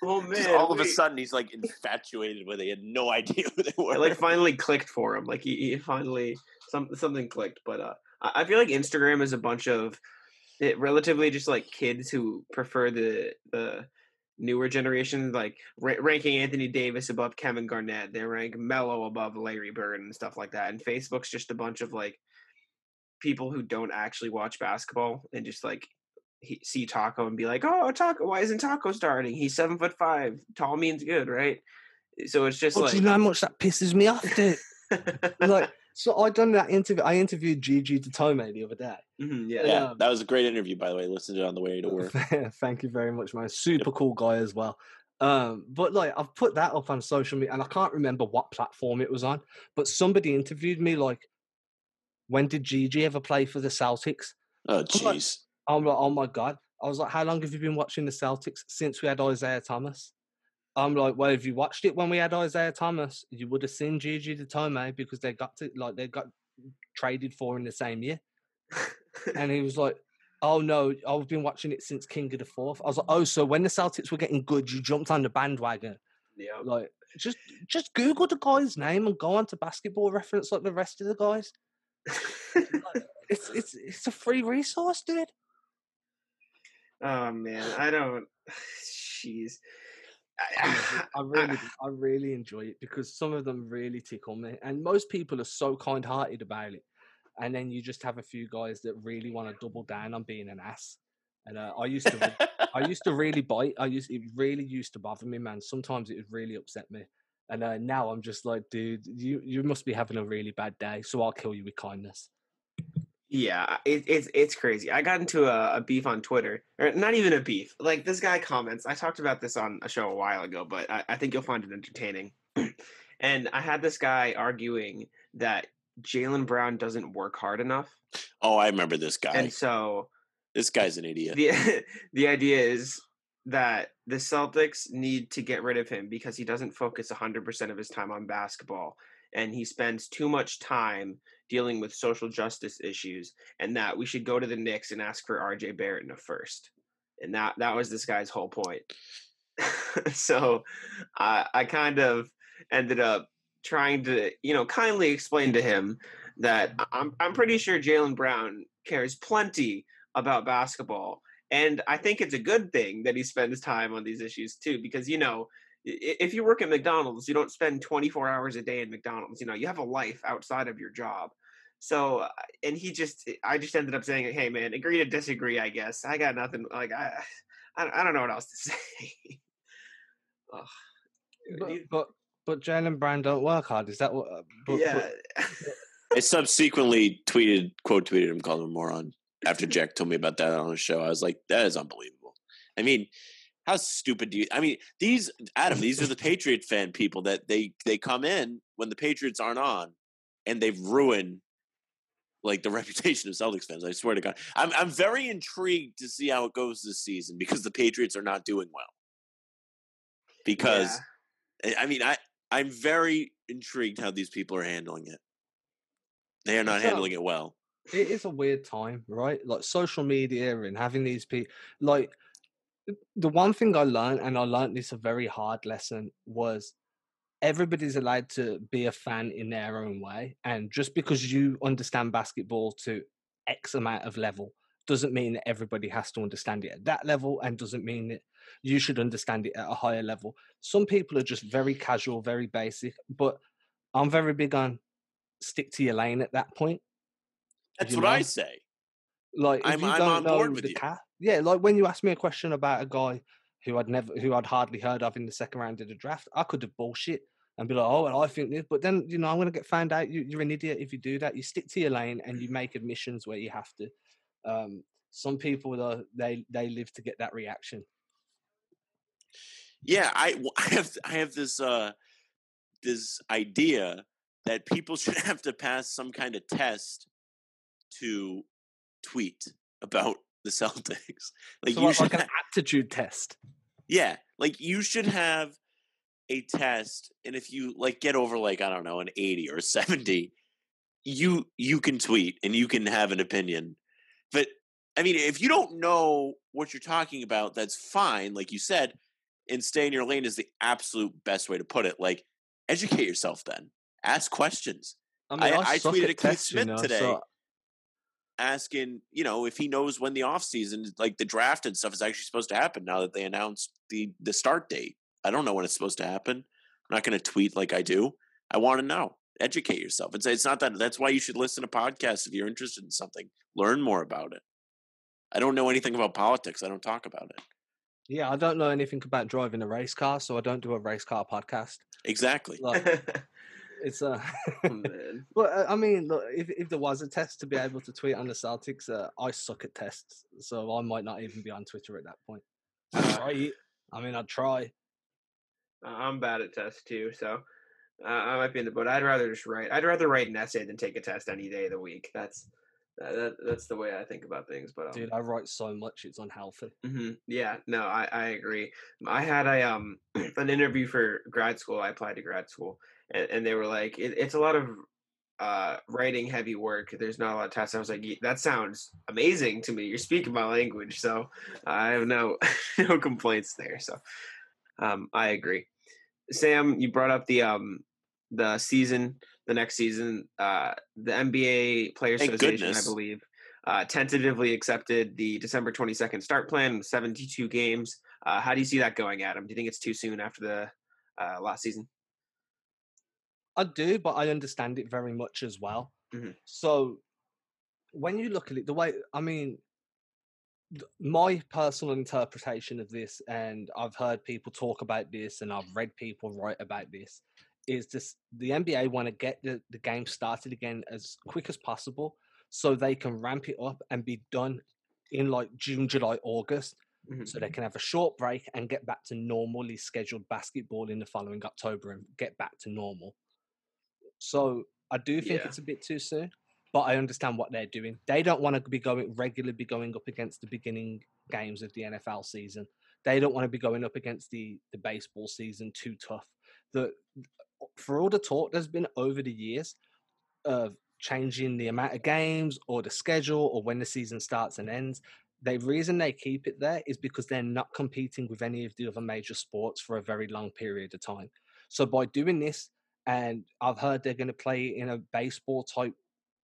Oh man! Just all of a wait. sudden, he's like infatuated with it. He had no idea who they were. It like finally clicked for him. Like he, he finally some something clicked. But uh, I I feel like Instagram is a bunch of it, relatively just like kids who prefer the the newer generation, like ra- ranking Anthony Davis above Kevin Garnett. They rank Melo above Larry Bird and stuff like that. And Facebook's just a bunch of like people who don't actually watch basketball and just like he, see Taco and be like, "Oh, Taco! Why isn't Taco starting? He's seven foot five. Tall means good, right?" So it's just Oh, like, do you know how much that pisses me off, dude? Like, so I done that interview. I interviewed Gigi Datome the other day. Mhm, yeah, Yeah, um, that was a great interview, by the way. Listened to it on the way to work. Thank you very much, man. Super cool guy as well. Um, but like, I've put that up on social media, and I can't remember what platform it was on. But somebody interviewed me like, "When did Gigi ever play for the Celtics?" Oh, I'm like, jeez. I'm like, "Oh my god!" I was like, "How long have you been watching the Celtics since we had Isaiah Thomas?" I'm like, "Well, if you watched it when we had Isaiah Thomas, you would have seen Gigi Datome because they got to like they got traded for in the same year." And he was like, "Oh no, I've been watching it since King of the Fourth." I was like, "Oh, so when the Celtics were getting good, you jumped on the bandwagon?" yeah. Like, just just Google the guy's name and go on to Basketball Reference like the rest of the guys. Like, it's it's it's a free resource, dude. Oh man, I don't. Jeez. I, I really, I really enjoy it because some of them really tickle me, and most people are so kind-hearted about it. And then you just have a few guys that really want to double down on being an ass. And uh, I used to, I used to really bite. I used, it really used to bother me, man. Sometimes it would really upset me. And uh, now I'm just like, dude, you, you must be having a really bad day, so I'll kill you with kindness. Yeah, it, it's it's crazy. I got into a, a beef on Twitter, or not even a beef. Like this guy comments. I talked about this on a show a while ago, but I, I think you'll find it entertaining. And I had this guy arguing that Jaylen Brown doesn't work hard enough, Oh, I remember this guy. and so This guy's an idiot. the the idea is that the Celtics need to get rid of him because he doesn't focus one hundred percent of his time on basketball, and he spends too much time dealing with social justice issues, and that we should go to the Knicks and ask for R J Barrett in a first. And that that was this guy's whole point. So I I kind of ended up trying to, you know, kindly explain to him that I'm I'm pretty sure Jaylen Brown cares plenty about basketball, and I think it's a good thing that he spends time on these issues too, because you know, if you work at McDonald's, you don't spend twenty-four hours a day in McDonald's. You know, you have a life outside of your job. So, and he just, I just ended up saying, "Hey, man, agree to disagree. I guess I got nothing. Like I, I don't know what else to say." Ugh. But You- but, but Jaylen Brown don't work hard. Is that what? uh, But, yeah. I subsequently tweeted, quote tweeted him, called him a moron after Jack told me about that on his show. I was like, that is unbelievable. I mean, how stupid do you? I mean, these Adam, these are the Patriot fan people that they they come in when the Patriots aren't on, and they've ruined like the reputation of Celtics fans. I swear to God, I'm I'm very intrigued to see how it goes this season because the Patriots are not doing well. Because Yeah. I mean, I I'm very intrigued how these people are handling it. They are not So- handling it well. it is a weird time, right? Like social media and having these people. Like the one thing I learned, and I learned this a very hard lesson, was everybody's allowed to be a fan in their own way, and just because you understand basketball to X amount of level doesn't mean that everybody has to understand it at that level, and doesn't mean that you should understand it at a higher level. Some people are just very casual, very basic, but I'm very big on stick to your lane at that point. That's you what I know? say. Like if I'm- you I'm don't on know board with the you. cat, yeah. Like when you asked me a question about a guy who I'd never, who I'd hardly heard of in the second round of the draft, I could have bullshit and be like, "Oh, well, I think this," but then you know I'm gonna get found out. You, you're an idiot if you do that. You stick to your lane and you make admissions where you have to. Um, some people though, they they live to get that reaction. Yeah, I, I have I have this uh this idea that people should have to pass some kind of test to tweet about the Celtics. Like So you like, should like an ha- aptitude test. yeah, like you should have a test, and if you like get over like I don't know an eighty or a seventy, you you can tweet and you can have an opinion. But I mean, if you don't know what you're talking about, that's fine. Like you said, in stay in your lane is the absolute best way to put it. Like, educate yourself then. Ask questions. I mean, I, I, I suck tweeted at at Keith tests, you Smith know, today so asking, you know, if he knows when the offseason, like the draft and stuff is actually supposed to happen now that they announced the, the start date. I don't know when it's supposed to happen. I'm not going to tweet like I do. I want to know. Educate yourself. It's, it's not that. That's why you should listen to podcasts if you're interested in something. Learn more about it. I don't know anything about politics. I don't talk about it. yeah, I don't know anything about driving a race car, so I don't do a race car podcast. Exactly. Like, it's a. Oh, man. But uh, I mean, look, if if there was a test to be able to tweet on the Celtics, uh, I suck at tests, so I might not even be on Twitter at that point. I'd Uh, try it. I mean, I'd try. I'm bad at tests too, so uh, I might be in the boat. I'd rather just write. I'd rather write an essay than take a test any day of the week. That's that, that that's the way I think about things. But um, Dude, I write so much it's unhealthy. mhm, yeah, no, I, I agree. I had a um an interview for grad school. I applied to grad school, and, and they were like, it, it's a lot of uh writing heavy work. There's not a lot of tests. I was like, "Ye- that sounds amazing to me. You're speaking my language, so I have no no complaints there. So um, I agree. Sam, you brought up the um the season, the next season, uh, the N B A Players Thank Association, goodness. I believe, uh, tentatively accepted the December twenty-second start plan with seventy-two games. Uh, how do you see that going, Adam? Do you think it's too soon after the uh, last season? I do, but I understand it very much as well. Mhm. So when you look at it, the way I mean, th- my personal interpretation of this, and I've heard people talk about this, and I've read people write about this, is this: the N B A want to get the, the game started again as quick as possible, so they can ramp it up and be done in like June, July, August, Mhm. so they can have a short break and get back to normally scheduled basketball in the following October and get back to normal. So I do think Yeah. it's a bit too soon, but I understand what they're doing. They don't want to be going regularly be going up against the beginning games of the N F L season. They don't want to be going up against the the baseball season too tough. The for all the talk there's been over the years of changing the amount of games or the schedule or when the season starts and ends, the reason they keep it there is because they're not competing with any of the other major sports for a very long period of time. So by doing this, and I've heard they're going to play in a baseball type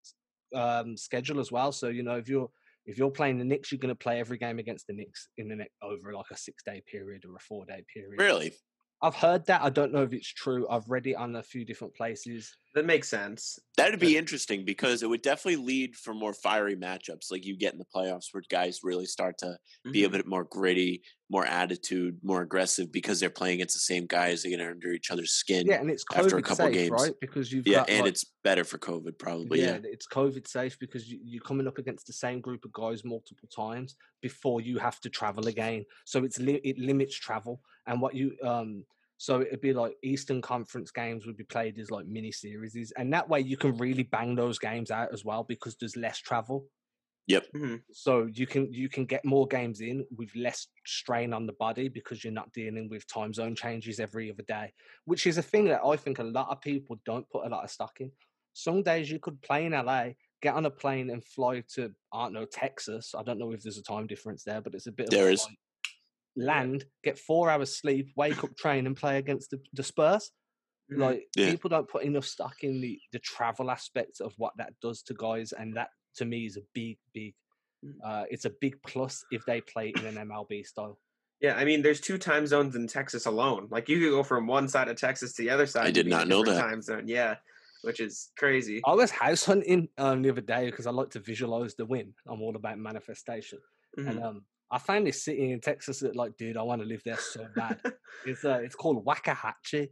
um, schedule as well. So you know, if you're if you're playing the Knicks, you're going to play every game against the Knicks in the next over like a six day period or a four day period. Really? I've heard that. I don't know if it's true. I've read it on a few different places. That makes sense. That'd be interesting because it would definitely lead for more fiery matchups like you get in the playoffs where guys really start to be a Mhm. bit more gritty, more attitude, more aggressive because they're playing against the same guys. They get under each other's skin Yeah, and it's after a COVID couple safe, games. right? Because you've Yeah, got and like, it's better for COVID probably. yeah, Yeah. it's COVID safe because you, you're coming up against the same group of guys multiple times before you have to travel again. So it's li- it limits travel, and what you um. So it'd be like Eastern Conference games would be played as like mini series, and that way you can really bang those games out as well because there's less travel. Yep. Mhm. So you can you can get more games in with less strain on the body because you're not dealing with time zone changes every other day, which is a thing that I think a lot of people don't put a lot of stock in. Some days you could play in L A, get on a plane and fly to, I don't know, Texas. I don't know if there's a time difference there, but it's a bit of There a is. flight. Land, get four hours sleep, wake up, train, and play against the, the Spurs. Mhm. Like Yeah. people don't put enough stock in the the travel aspect of what that does to guys, and that to me is a big, big. Mm. Uh, it's a big plus if they play in an M L B style. Yeah, I mean, there's two time zones in Texas alone. Like you could go from one side of Texas to the other side. I and did be in a not know different that. Time zone, yeah, which is crazy. I was house hunting um, the other day because I like to visualize the win. I'm all about manifestation, Mhm. and um, I found this city in Texas that, like, dude, I want to live there so bad. It's uh, it's called Waxahachie.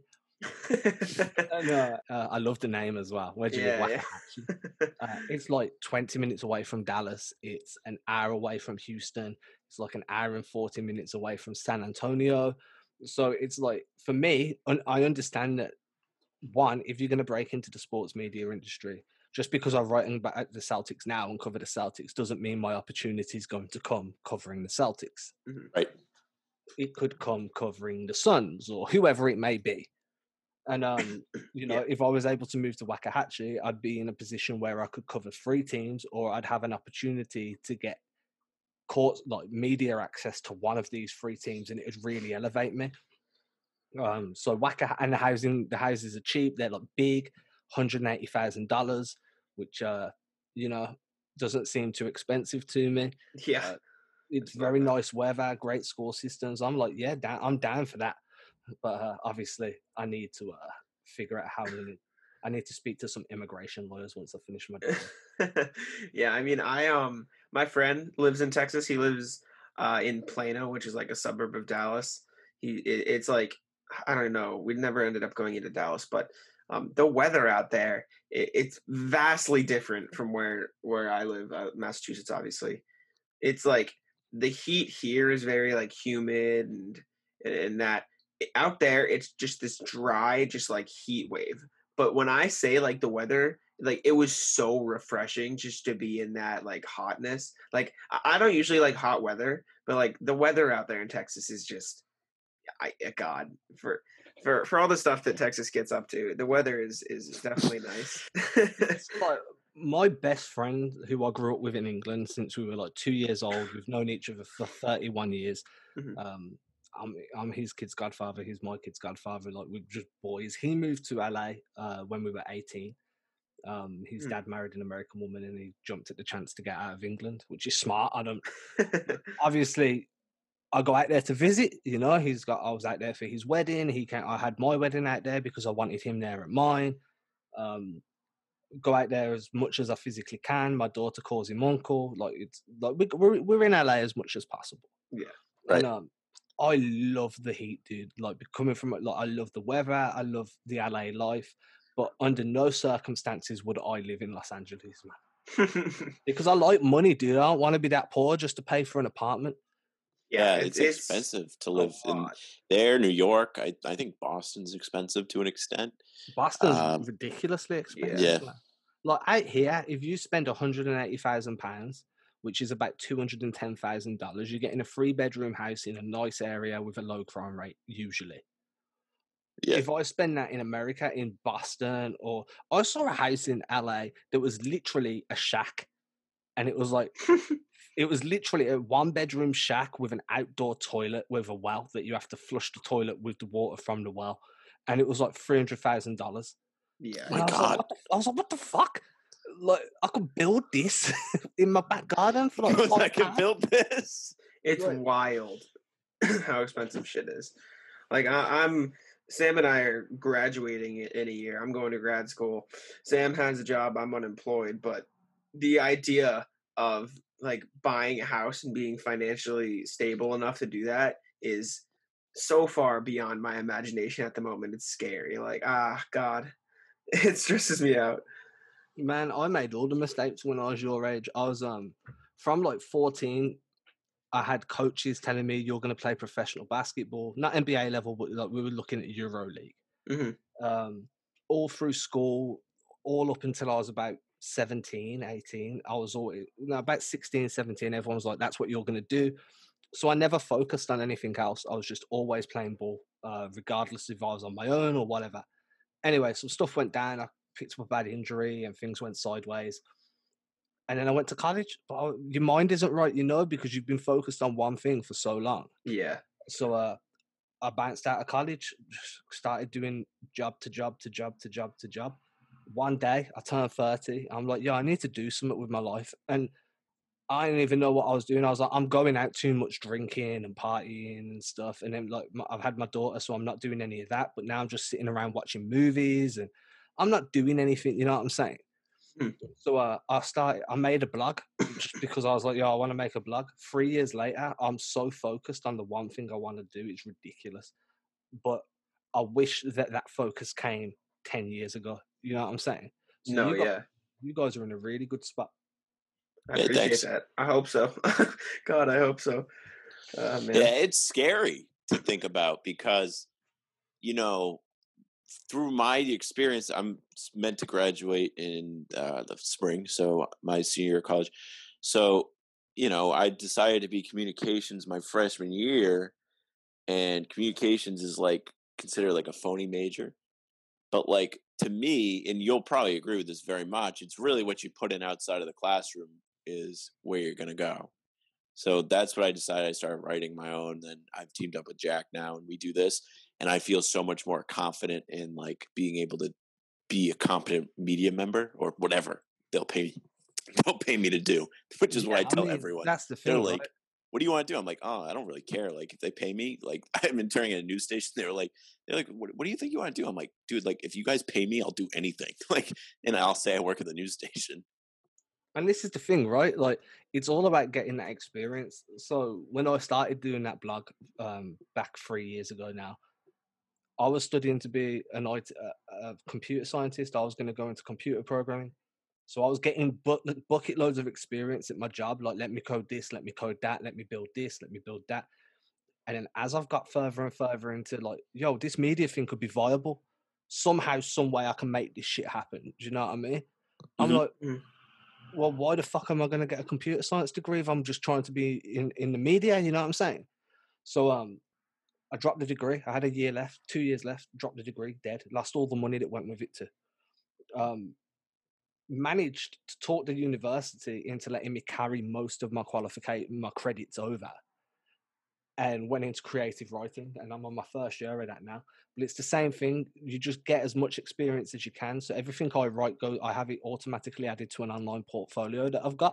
And, uh, uh, I love the name as well. Where do you yeah, live? yeah. Waxahachie. Uh, it's like twenty minutes away from Dallas. It's an hour away from Houston. It's like an hour and forty minutes away from San Antonio. So it's like, for me, un- I understand that, one, if you're going to break into the sports media industry, just because I'm writing about the Celtics now and cover the Celtics doesn't mean my opportunity is going to come covering the Celtics. Mhm. Right. It could come covering the Suns or whoever it may be. And um, you know, Yeah. if I was able to move to Waxahachie, I'd be in a position where I could cover three teams, or I'd have an opportunity to get court like media access to one of these three teams, and it would really elevate me. Um, so Wacker and the housing, the houses are cheap. They're like big, one hundred eighty thousand dollars, which uh, you know, doesn't seem too expensive to me. Yeah, uh, it's very nice weather, great school systems. I'm like, yeah, down, I'm down for that. But uh, obviously, I need to uh, figure out how to. I need to speak to some immigration lawyers once I finish my degree. Yeah, I mean, I um, my friend lives in Texas. He lives uh in Plano, which is like a suburb of Dallas. He, it, it's like I don't know. We never ended up going into Dallas, but um, the weather out there, it, it's vastly different from where where I live, uh, Massachusetts. Obviously, it's like the heat here is very like humid and and that out there it's just this dry, just like heat wave. But when I say like the weather, like it was so refreshing just to be in that like hotness. Like I don't usually like hot weather, but like the weather out there in Texas is just, I God for for for all the stuff that Texas gets up to. The weather is is definitely nice. It's like my best friend, who I grew up with in England since we were like two years old. We've known each other for thirty-one years. Mhm. Um, I'm I'm his kid's godfather. He's my kid's godfather. Like we're just boys. He moved to L A uh, when we were eighteen. Um, his Mm. dad married an American woman, and he jumped at the chance to get out of England, which is smart. I don't. Obviously, I go out there to visit. You know, he's got. I was out there for his wedding. He can I had my wedding out there because I wanted him there at mine. Um, go out there as much as I physically can. My daughter calls him uncle. Like it's like we, we're we're in L A as much as possible. Yeah. Right. And um, I love the heat, dude. Like coming from like I love the weather. I love the L A life. But under no circumstances would I live in Los Angeles, man. Because I like money, dude. I don't want to be that poor just to pay for an apartment. Yeah, it- it's, expensive to a live in lot. there. New York, I I think Boston's expensive to an extent. Boston's Um, ridiculously expensive. Yeah. man. Like out here, if you spend one hundred eighty thousand pounds, which is about two hundred ten thousand dollars, you're getting a three bedroom house in a nice area with a low crime rate, usually. Yeah. If I spend that in America, in Boston, or I saw a house in L A that was literally a shack, and it was like it was literally a one bedroom shack with an outdoor toilet with a well that you have to flush the toilet with the water from the well, and it was like three hundred thousand dollars. Yeah. My And I was, God. like, what the, I was like, what the fuck? Like, I could build this in my back garden for like I five can pounds. build this. It's Right. wild how expensive shit is. Like I, I'm Sam and I are graduating i- in a year. I'm going to grad school. Sam has a job. I'm unemployed. But the idea of like buying a house and being financially stable enough to do that is so far beyond my imagination at the moment. It's scary. Like ah, God, it stresses me out. Man, I made all the mistakes when I was your age. I was um from like fourteen. I had coaches telling me you're going to play professional basketball, not N B A level, but like we were looking at Euro League. Mhm. Um, all through school, all up until I was about seventeen, eighteen. I was always no, about sixteen, seventeen. Everyone was like, "That's what you're going to do." So I never focused on anything else. I was just always playing ball, uh, regardless if I was on my own or whatever. Anyway, so stuff went down. I picked up a bad injury and things went sideways. And then I went to college. But I, your mind isn't right, you know, because you've been focused on one thing for so long. Yeah. So uh, I bounced out of college, started doing job to job to job to job to job. One day I turned thirty. I'm like, yeah, I need to do something with my life. And I didn't even know what I was doing. I was like, I'm going out too much drinking and partying and stuff. And then like my, I've had my daughter, so I'm not doing any of that. But now I'm just sitting around watching movies and I'm not doing anything. You know what I'm saying? Hmm. So uh, I started. I made a blog just because I was like, "Yo, I want to make a blog." Three years later, I'm so focused on the one thing I want to do. It's ridiculous, but I wish that that focus came ten years ago. You know what I'm saying? So No. you, got, Yeah. you guys are in a really good spot. I Yeah, appreciate thanks. that. I hope so. God, I hope so. Uh, man. Yeah, it's scary to think about because, you know, through my experience, I'm meant to graduate in uh, the spring, so my senior year of college. So, you know, I decided to be communications my freshman year, and communications is like considered like a phony major. But like to me, and you'll probably agree with this very much, it's really what you put in outside of the classroom is where you're going to go. So that's what I decided. I started writing my own. Then I've teamed up with Jack now, and we do this. And I feel so much more confident in like being able to be a competent media member or whatever they'll pay they'll pay me to do, which is what Yeah, I I tell mean, everyone. that's the They're thing, like, right? "What do you want to do?" I'm like, "Oh, I don't really care. Like, if they pay me, like, I'm interning at a news station. They were like, they're like, what, what do you think you want to do?" I'm like, "Dude, like, if you guys pay me, I'll do anything." Like, and I'll say I work at the news station. And this is the thing, right? Like, it's all about getting that experience. So when I started doing that blog um, back three years ago now, I was studying to be an I T, a, a computer scientist. I was going to go into computer programming. So I was getting bu- bucket loads of experience at my job. Like, let me code this, let me code that, let me build this, let me build that. And then as I've got further and further into like, yo, this media thing could be viable. Somehow, some way I can make this shit happen. Do you know what I mean? I'm Mhm. like, Mhm. well, why the fuck am I going to get a computer science degree if I'm just trying to be in, in the media? You know what I'm saying? So um, I dropped the degree. I had a year left, two years left, dropped the degree, dead. Lost all the money that went with it to. Um, managed to talk the university into letting me carry most of my qualification, my credits over, and went into creative writing. And I'm on my first year of that now. But it's the same thing. You just get as much experience as you can. So everything I write, go, I have it automatically added to an online portfolio that I've got.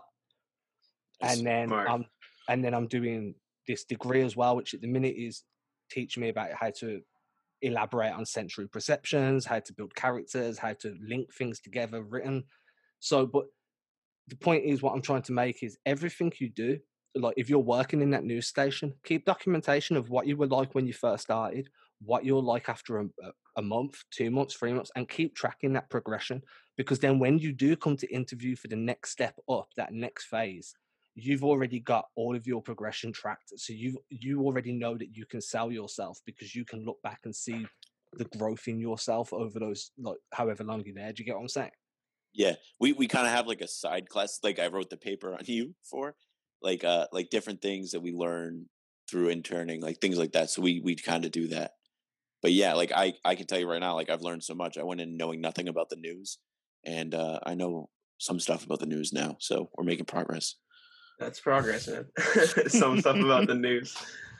Nice. And then Smart. I'm and then I'm doing this degree as well, which at the minute is teaching me about how to elaborate on sensory perceptions, how to build characters, how to link things together written. So, but the point is, what I'm trying to make is everything you do, like if you're working in that news station, keep documentation of what you were like when you first started, what you're like after a, a month, two months, three months, and keep tracking that progression. Because then when you do come to interview for the next step up, that next phase, you've already got all of your progression tracked. So you you already know that you can sell yourself because you can look back and see the growth in yourself over those like however long you're there. Do you get what I'm saying? Yeah, we we kind of have like a side class. Like I wrote the paper on you for, like uh like different things that we learn through interning, like things like that. So we we kind of do that. But yeah, like I I can tell you right now, like I've learned so much. I went in knowing nothing about the news, and uh, I know some stuff about the news now. So we're making progress. That's progress, man. Some stuff about the news.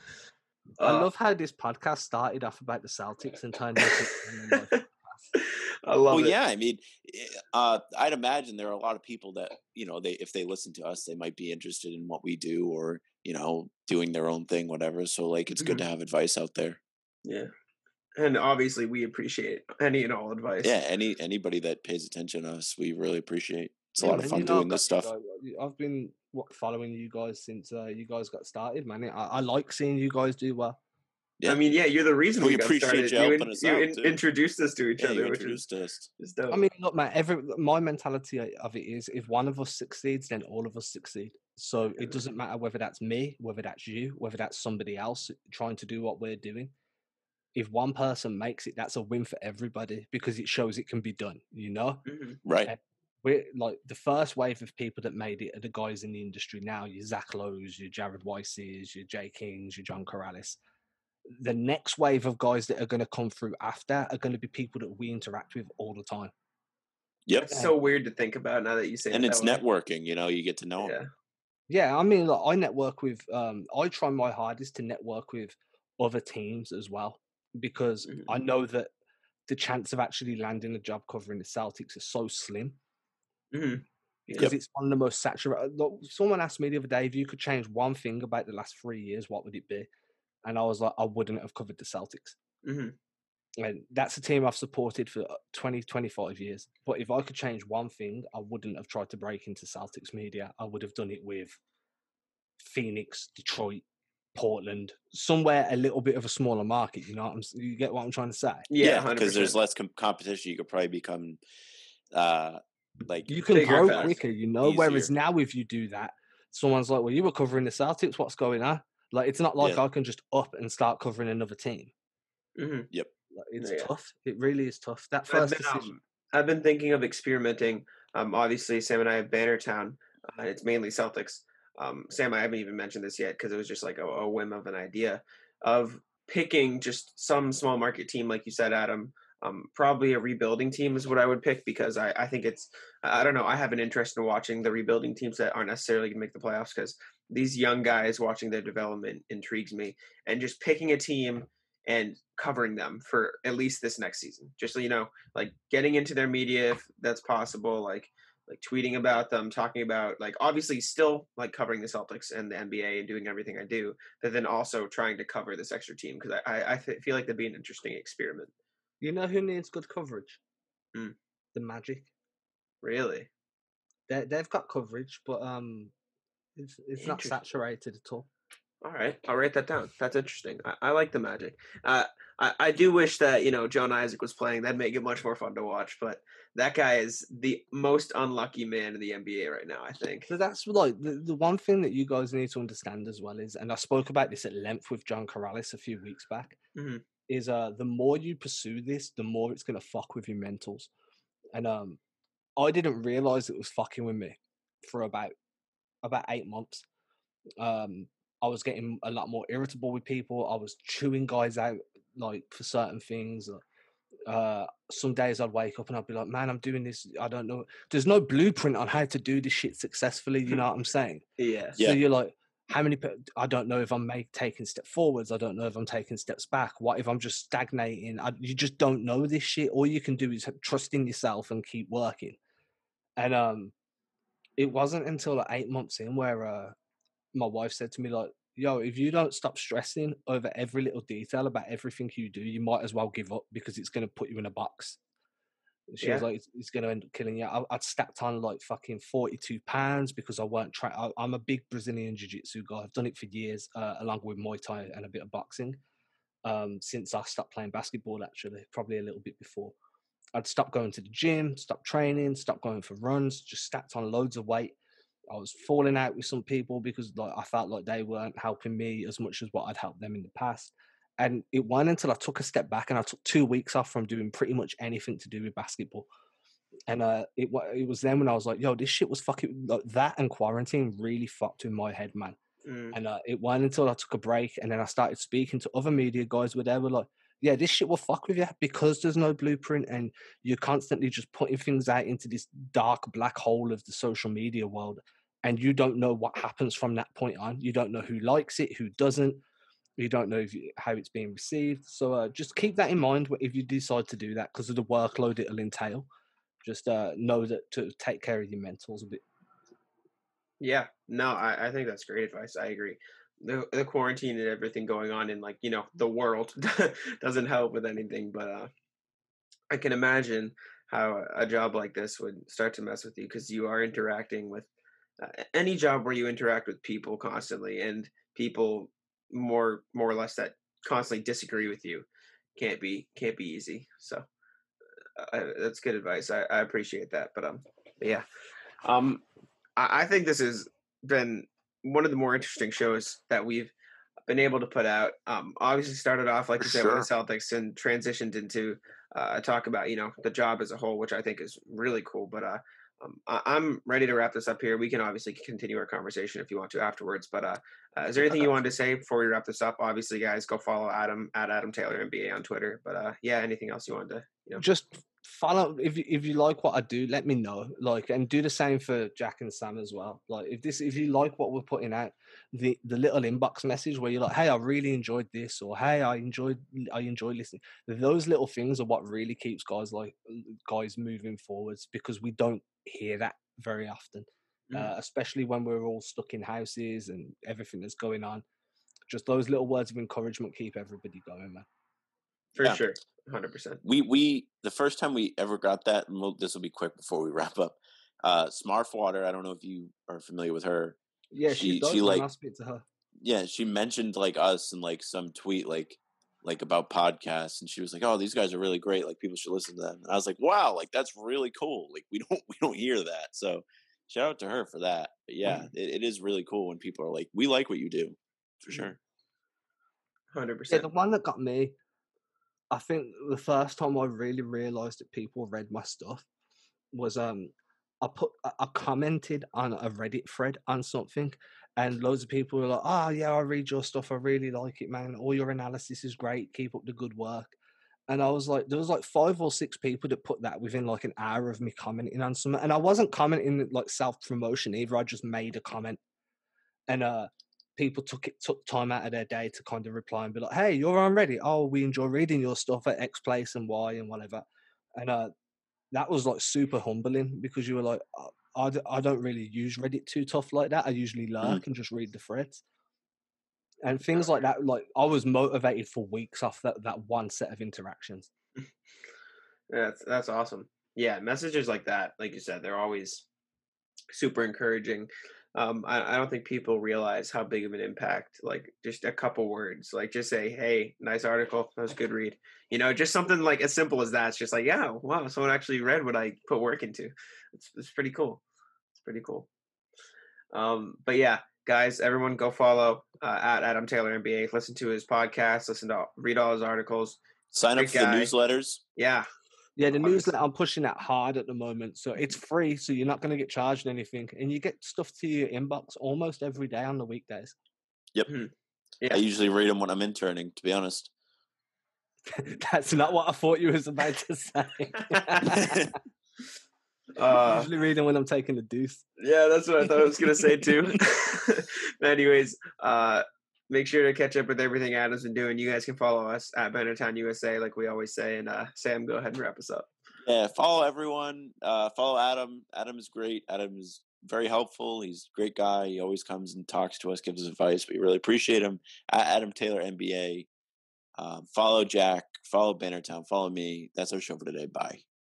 I Uh, love how this podcast started off about the Celtics and turned into a life podcast. I love Well, it. yeah, I mean, eh, uh, I'd imagine there are a lot of people that you know they if they listen to us, they might be interested in what we do or you know doing their own thing, whatever. So like, it's good Mhm. to have advice out there. Yeah. And obviously, we appreciate any and all advice. Yeah, any anybody that pays attention to us, we really appreciate. It's a Yeah, lot of man, fun you know, doing I've this got you stuff. guys. I've been what, following you guys since uh, you guys got started, man. I, I like seeing you guys do well. Yeah, I mean, yeah, you're the reason we we got appreciate started. you You helping in, us you out in, too. introduced us to each Yeah, you other, which is introduced us. is dope. I mean, look, man. Every my mentality of it is, if one of us succeeds, then all of us succeed. So it doesn't matter whether that's me, whether that's you, whether that's somebody else trying to do what we're doing. If one person makes it, that's a win for everybody because it shows it can be done. You know. Mhm. Right. And we're like the first wave of people that made it are the guys in the industry now. Your Zach Lowe's, your Jared Weisses, your Jay Kings, your John Corrales. The next wave of guys that are going to come through after are going to be people that we interact with all the time. Yep. It's And so weird to think about now that you say And it it's that way. networking. You know, you get to know 'em. Yeah. yeah, I mean, like, I network with. Um, I try my hardest to network with other teams as well because Mhm. I know that the chance of actually landing a job covering the Celtics is so slim. Mhm. Because Yep. it's one of the most saturated. Someone asked me the other day if you could change one thing about the last three years, what would it be? And I was like, I wouldn't have covered the Celtics. Mhm. And that's a team I've supported for twenty, twenty-five years. But if I could change one thing, I wouldn't have tried to break into Celtics media. I would have done it with Phoenix, Detroit, Portland, somewhere a little bit of a smaller market. You know, what I'm, you get what I'm trying to say? Yeah, Yeah, hundred because there's percent. less com- competition. You could probably become, uh, like You can Bigger grow fast. quicker, you know. Whereas Easier. now, if you do that, someone's like, "Well, you were covering the Celtics. What's going on?" Like, it's not like Yeah. I can just up and start covering another team. Mhm. Yep. Like, it's Yeah. tough. It really is tough. That I've first been decision. um, I've been thinking of experimenting. Um, obviously, Sam and I have Bannertown. Uh, it's mainly Celtics. Um, Sam, I haven't even mentioned this yet because it was just like a, a whim of an idea of picking just some small market team, like you said, Adam. Um, probably a rebuilding team is what I would pick because I, I think it's I don't know I have an interest in watching the rebuilding teams that aren't necessarily going to make the playoffs because these young guys watching their development intrigues me, and just picking a team and covering them for at least this next season. Just so you know, like getting into their media if that's possible, like like tweeting about them, talking about like obviously still like covering the Celtics and the N B A and doing everything I do, but then also trying to cover this extra team because I I, I th- feel like that'd be an interesting experiment. You know who needs good coverage? Hmm. The Magic. Really? They they've got coverage, but um, it's it's not Interesting. saturated at all. All right, I'll write that down. That's interesting. I, I like the Magic. Uh, I I do wish that you know John Isaac was playing. That'd make it much more fun to watch. But that guy is the most unlucky man in the N B A right now. I think. So that's like the, the one thing that you guys need to understand as well is, and I spoke about this at length with John Corrales a few weeks back, Mhm. is uh the more you pursue this, the more it's gonna fuck with your mentals. And um, I didn't realize it was fucking with me for about about eight months. Um, I was getting a lot more irritable with people. I was chewing guys out like for certain things. Uh, some days I'd wake up and I'd be like, "Man, I'm doing this. I don't know. There's no blueprint on how to do this shit successfully." You know what I'm saying? Yeah. So Yeah. you're like, "How many? pe- I don't know if I'm make, taking step forwards. I don't know if I'm taking steps back. What if I'm just stagnating? I, you just don't know this shit. All you can do is trust in yourself and keep working." And um, it wasn't until like eight months in where uh, my wife said to me like, "Yo, if you don't stop stressing over every little detail about everything you do, you might as well give up because it's going to put you in a box." She was Yeah. like, "It's, it's going to end up killing you." I, I'd stacked on like fucking forty-two pounds because I weren't trying. I'm a big Brazilian jiu-jitsu guy. I've done it for years, uh, along with Muay Thai and a bit of boxing. Um, since I stopped playing basketball, actually, probably a little bit before. I'd stopped going to the gym, stopped training, stopped going for runs, just stacked on loads of weight. I was falling out with some people because like I felt like they weren't helping me as much as what I'd helped them in the past. And it wasn't until I took a step back and I took two weeks off from doing pretty much anything to do with basketball. And uh, it wa- it was then when I was like, "Yo, this shit was fucking like, that." And quarantine really fucked with my head, man. Mm. And uh, it wasn't until I took a break and then I started speaking to other media guys where they were like, "Yeah, this shit will fuck with you because there's no blueprint and you're constantly just putting things out into this dark black hole of the social media world. And you don't know what happens from that point on. You don't know who likes it, who doesn't. You don't know if you, how it's being received. So uh, just keep that in mind if you decide to do that because of the workload it'll entail. Just uh, know that to take care of your mentals a bit." Yeah. No, I, I think that's great advice. I agree. The the quarantine and everything going on in like you know the world doesn't help with anything, but uh, I can imagine how a job like this would start to mess with you because you are interacting with uh, any job where you interact with people constantly and people more more or less that constantly disagree with you can't be can't be easy. So uh, that's good advice. I, I appreciate that. But um, but yeah, um, I, I think this has been one of the more interesting shows that we've been able to put out. Um, obviously started off like For you said with the sure. Celtics and transitioned into uh, talk about you know the job as a whole, which I think is really cool. But uh, um, I- I'm ready to wrap this up here. We can obviously continue our conversation if you want to afterwards. But uh, uh, is there anything you wanted to say before we wrap this up? Obviously, guys, go follow Adam at Adam Taylor N B A on Twitter. But uh, yeah, anything else you wanted to you know? Just follow if you, if you like what I do, let me know. Like, and do the same for Jack and Sam as well. Like, if this if you like what we're putting out, the the little inbox message where you're like, "Hey, I really enjoyed this," or "Hey, I enjoyed I enjoyed listening." Those little things are what really keeps guys like guys moving forwards because we don't hear that very often, Mm, uh, especially when we're all stuck in houses and everything that's going on. Just those little words of encouragement keep everybody going, man. for Yeah. sure, one hundred percent. We we the first time we ever got that, and we'll, this will be quick before we wrap up. Uh, Smartwater. I don't know if you are familiar with her. Yeah, She she does. she When like I speak to her. yeah she mentioned like us in like some tweet like like about podcasts, and she was like, "Oh, these guys are really great. Like people should listen to them." And I was like, "Wow, like that's really cool. Like we don't we don't hear that." So shout out to her for that. But yeah, Mm, it, it is really cool when people are like, "We like what you do," for mm, sure. one hundred Yeah, percent. the one that got me, I think the first time I really realized that people read my stuff was um I put I I commented on a Reddit thread on something and loads of people were like, "Oh yeah, I read your stuff. I really like it, man. All your analysis is great. Keep up the good work." And I was like, there was like five or six people that put that within like an hour of me commenting on something. And I wasn't commenting like self promotion either. I just made a comment. and uh, people took it took time out of their day to kind of reply and be like, "Hey, you're on Reddit. Oh, we enjoy reading your stuff at X place and Y and whatever." And uh, that was like super humbling because you were like, I, I d- I don't really use Reddit too tough like that. I usually lurk Mhm. and just read the threads and things like that. Like I was motivated for weeks off that that one set of interactions. That's that's awesome. Yeah, messages like that, like you said, they're always super encouraging. Um, I, I don't think people realize how big of an impact, like just a couple words, like just say, "Hey, nice article. That was a good read." You know, just something like as simple as that. It's just like, yeah, wow, someone actually read what I put work into. It's it's pretty cool. It's pretty cool. Um, but yeah, guys, everyone go follow uh, at Adam Taylor M B A. Listen to his podcast. Listen to read all his articles. Sign up Great for the guy. newsletters. Yeah, Yeah, the Obviously. newsletter, I'm pushing that hard at the moment. So it's free, so you're not going to get charged anything. And you get stuff to your inbox almost every day on the weekdays. Yep. Mhm. I Yeah. usually read them when I'm interning, to be honest. That's not what I thought you was about to say. I Uh, usually read them when I'm taking a deuce. yeah, that's what I thought I was gonna say too. But anyways, uh, make sure to catch up with everything Adam's been doing. You guys can follow us at Bannertown U S A, like we always say. And uh, Sam, go ahead and wrap us up. Yeah, follow everyone. Uh, follow Adam. Adam is great. Adam is very helpful. He's a great guy. He always comes and talks to us, gives us advice. We really appreciate him. At Adam Taylor M B A. Um, follow Jack. Follow Bannertown. Follow me. That's our show for today. Bye.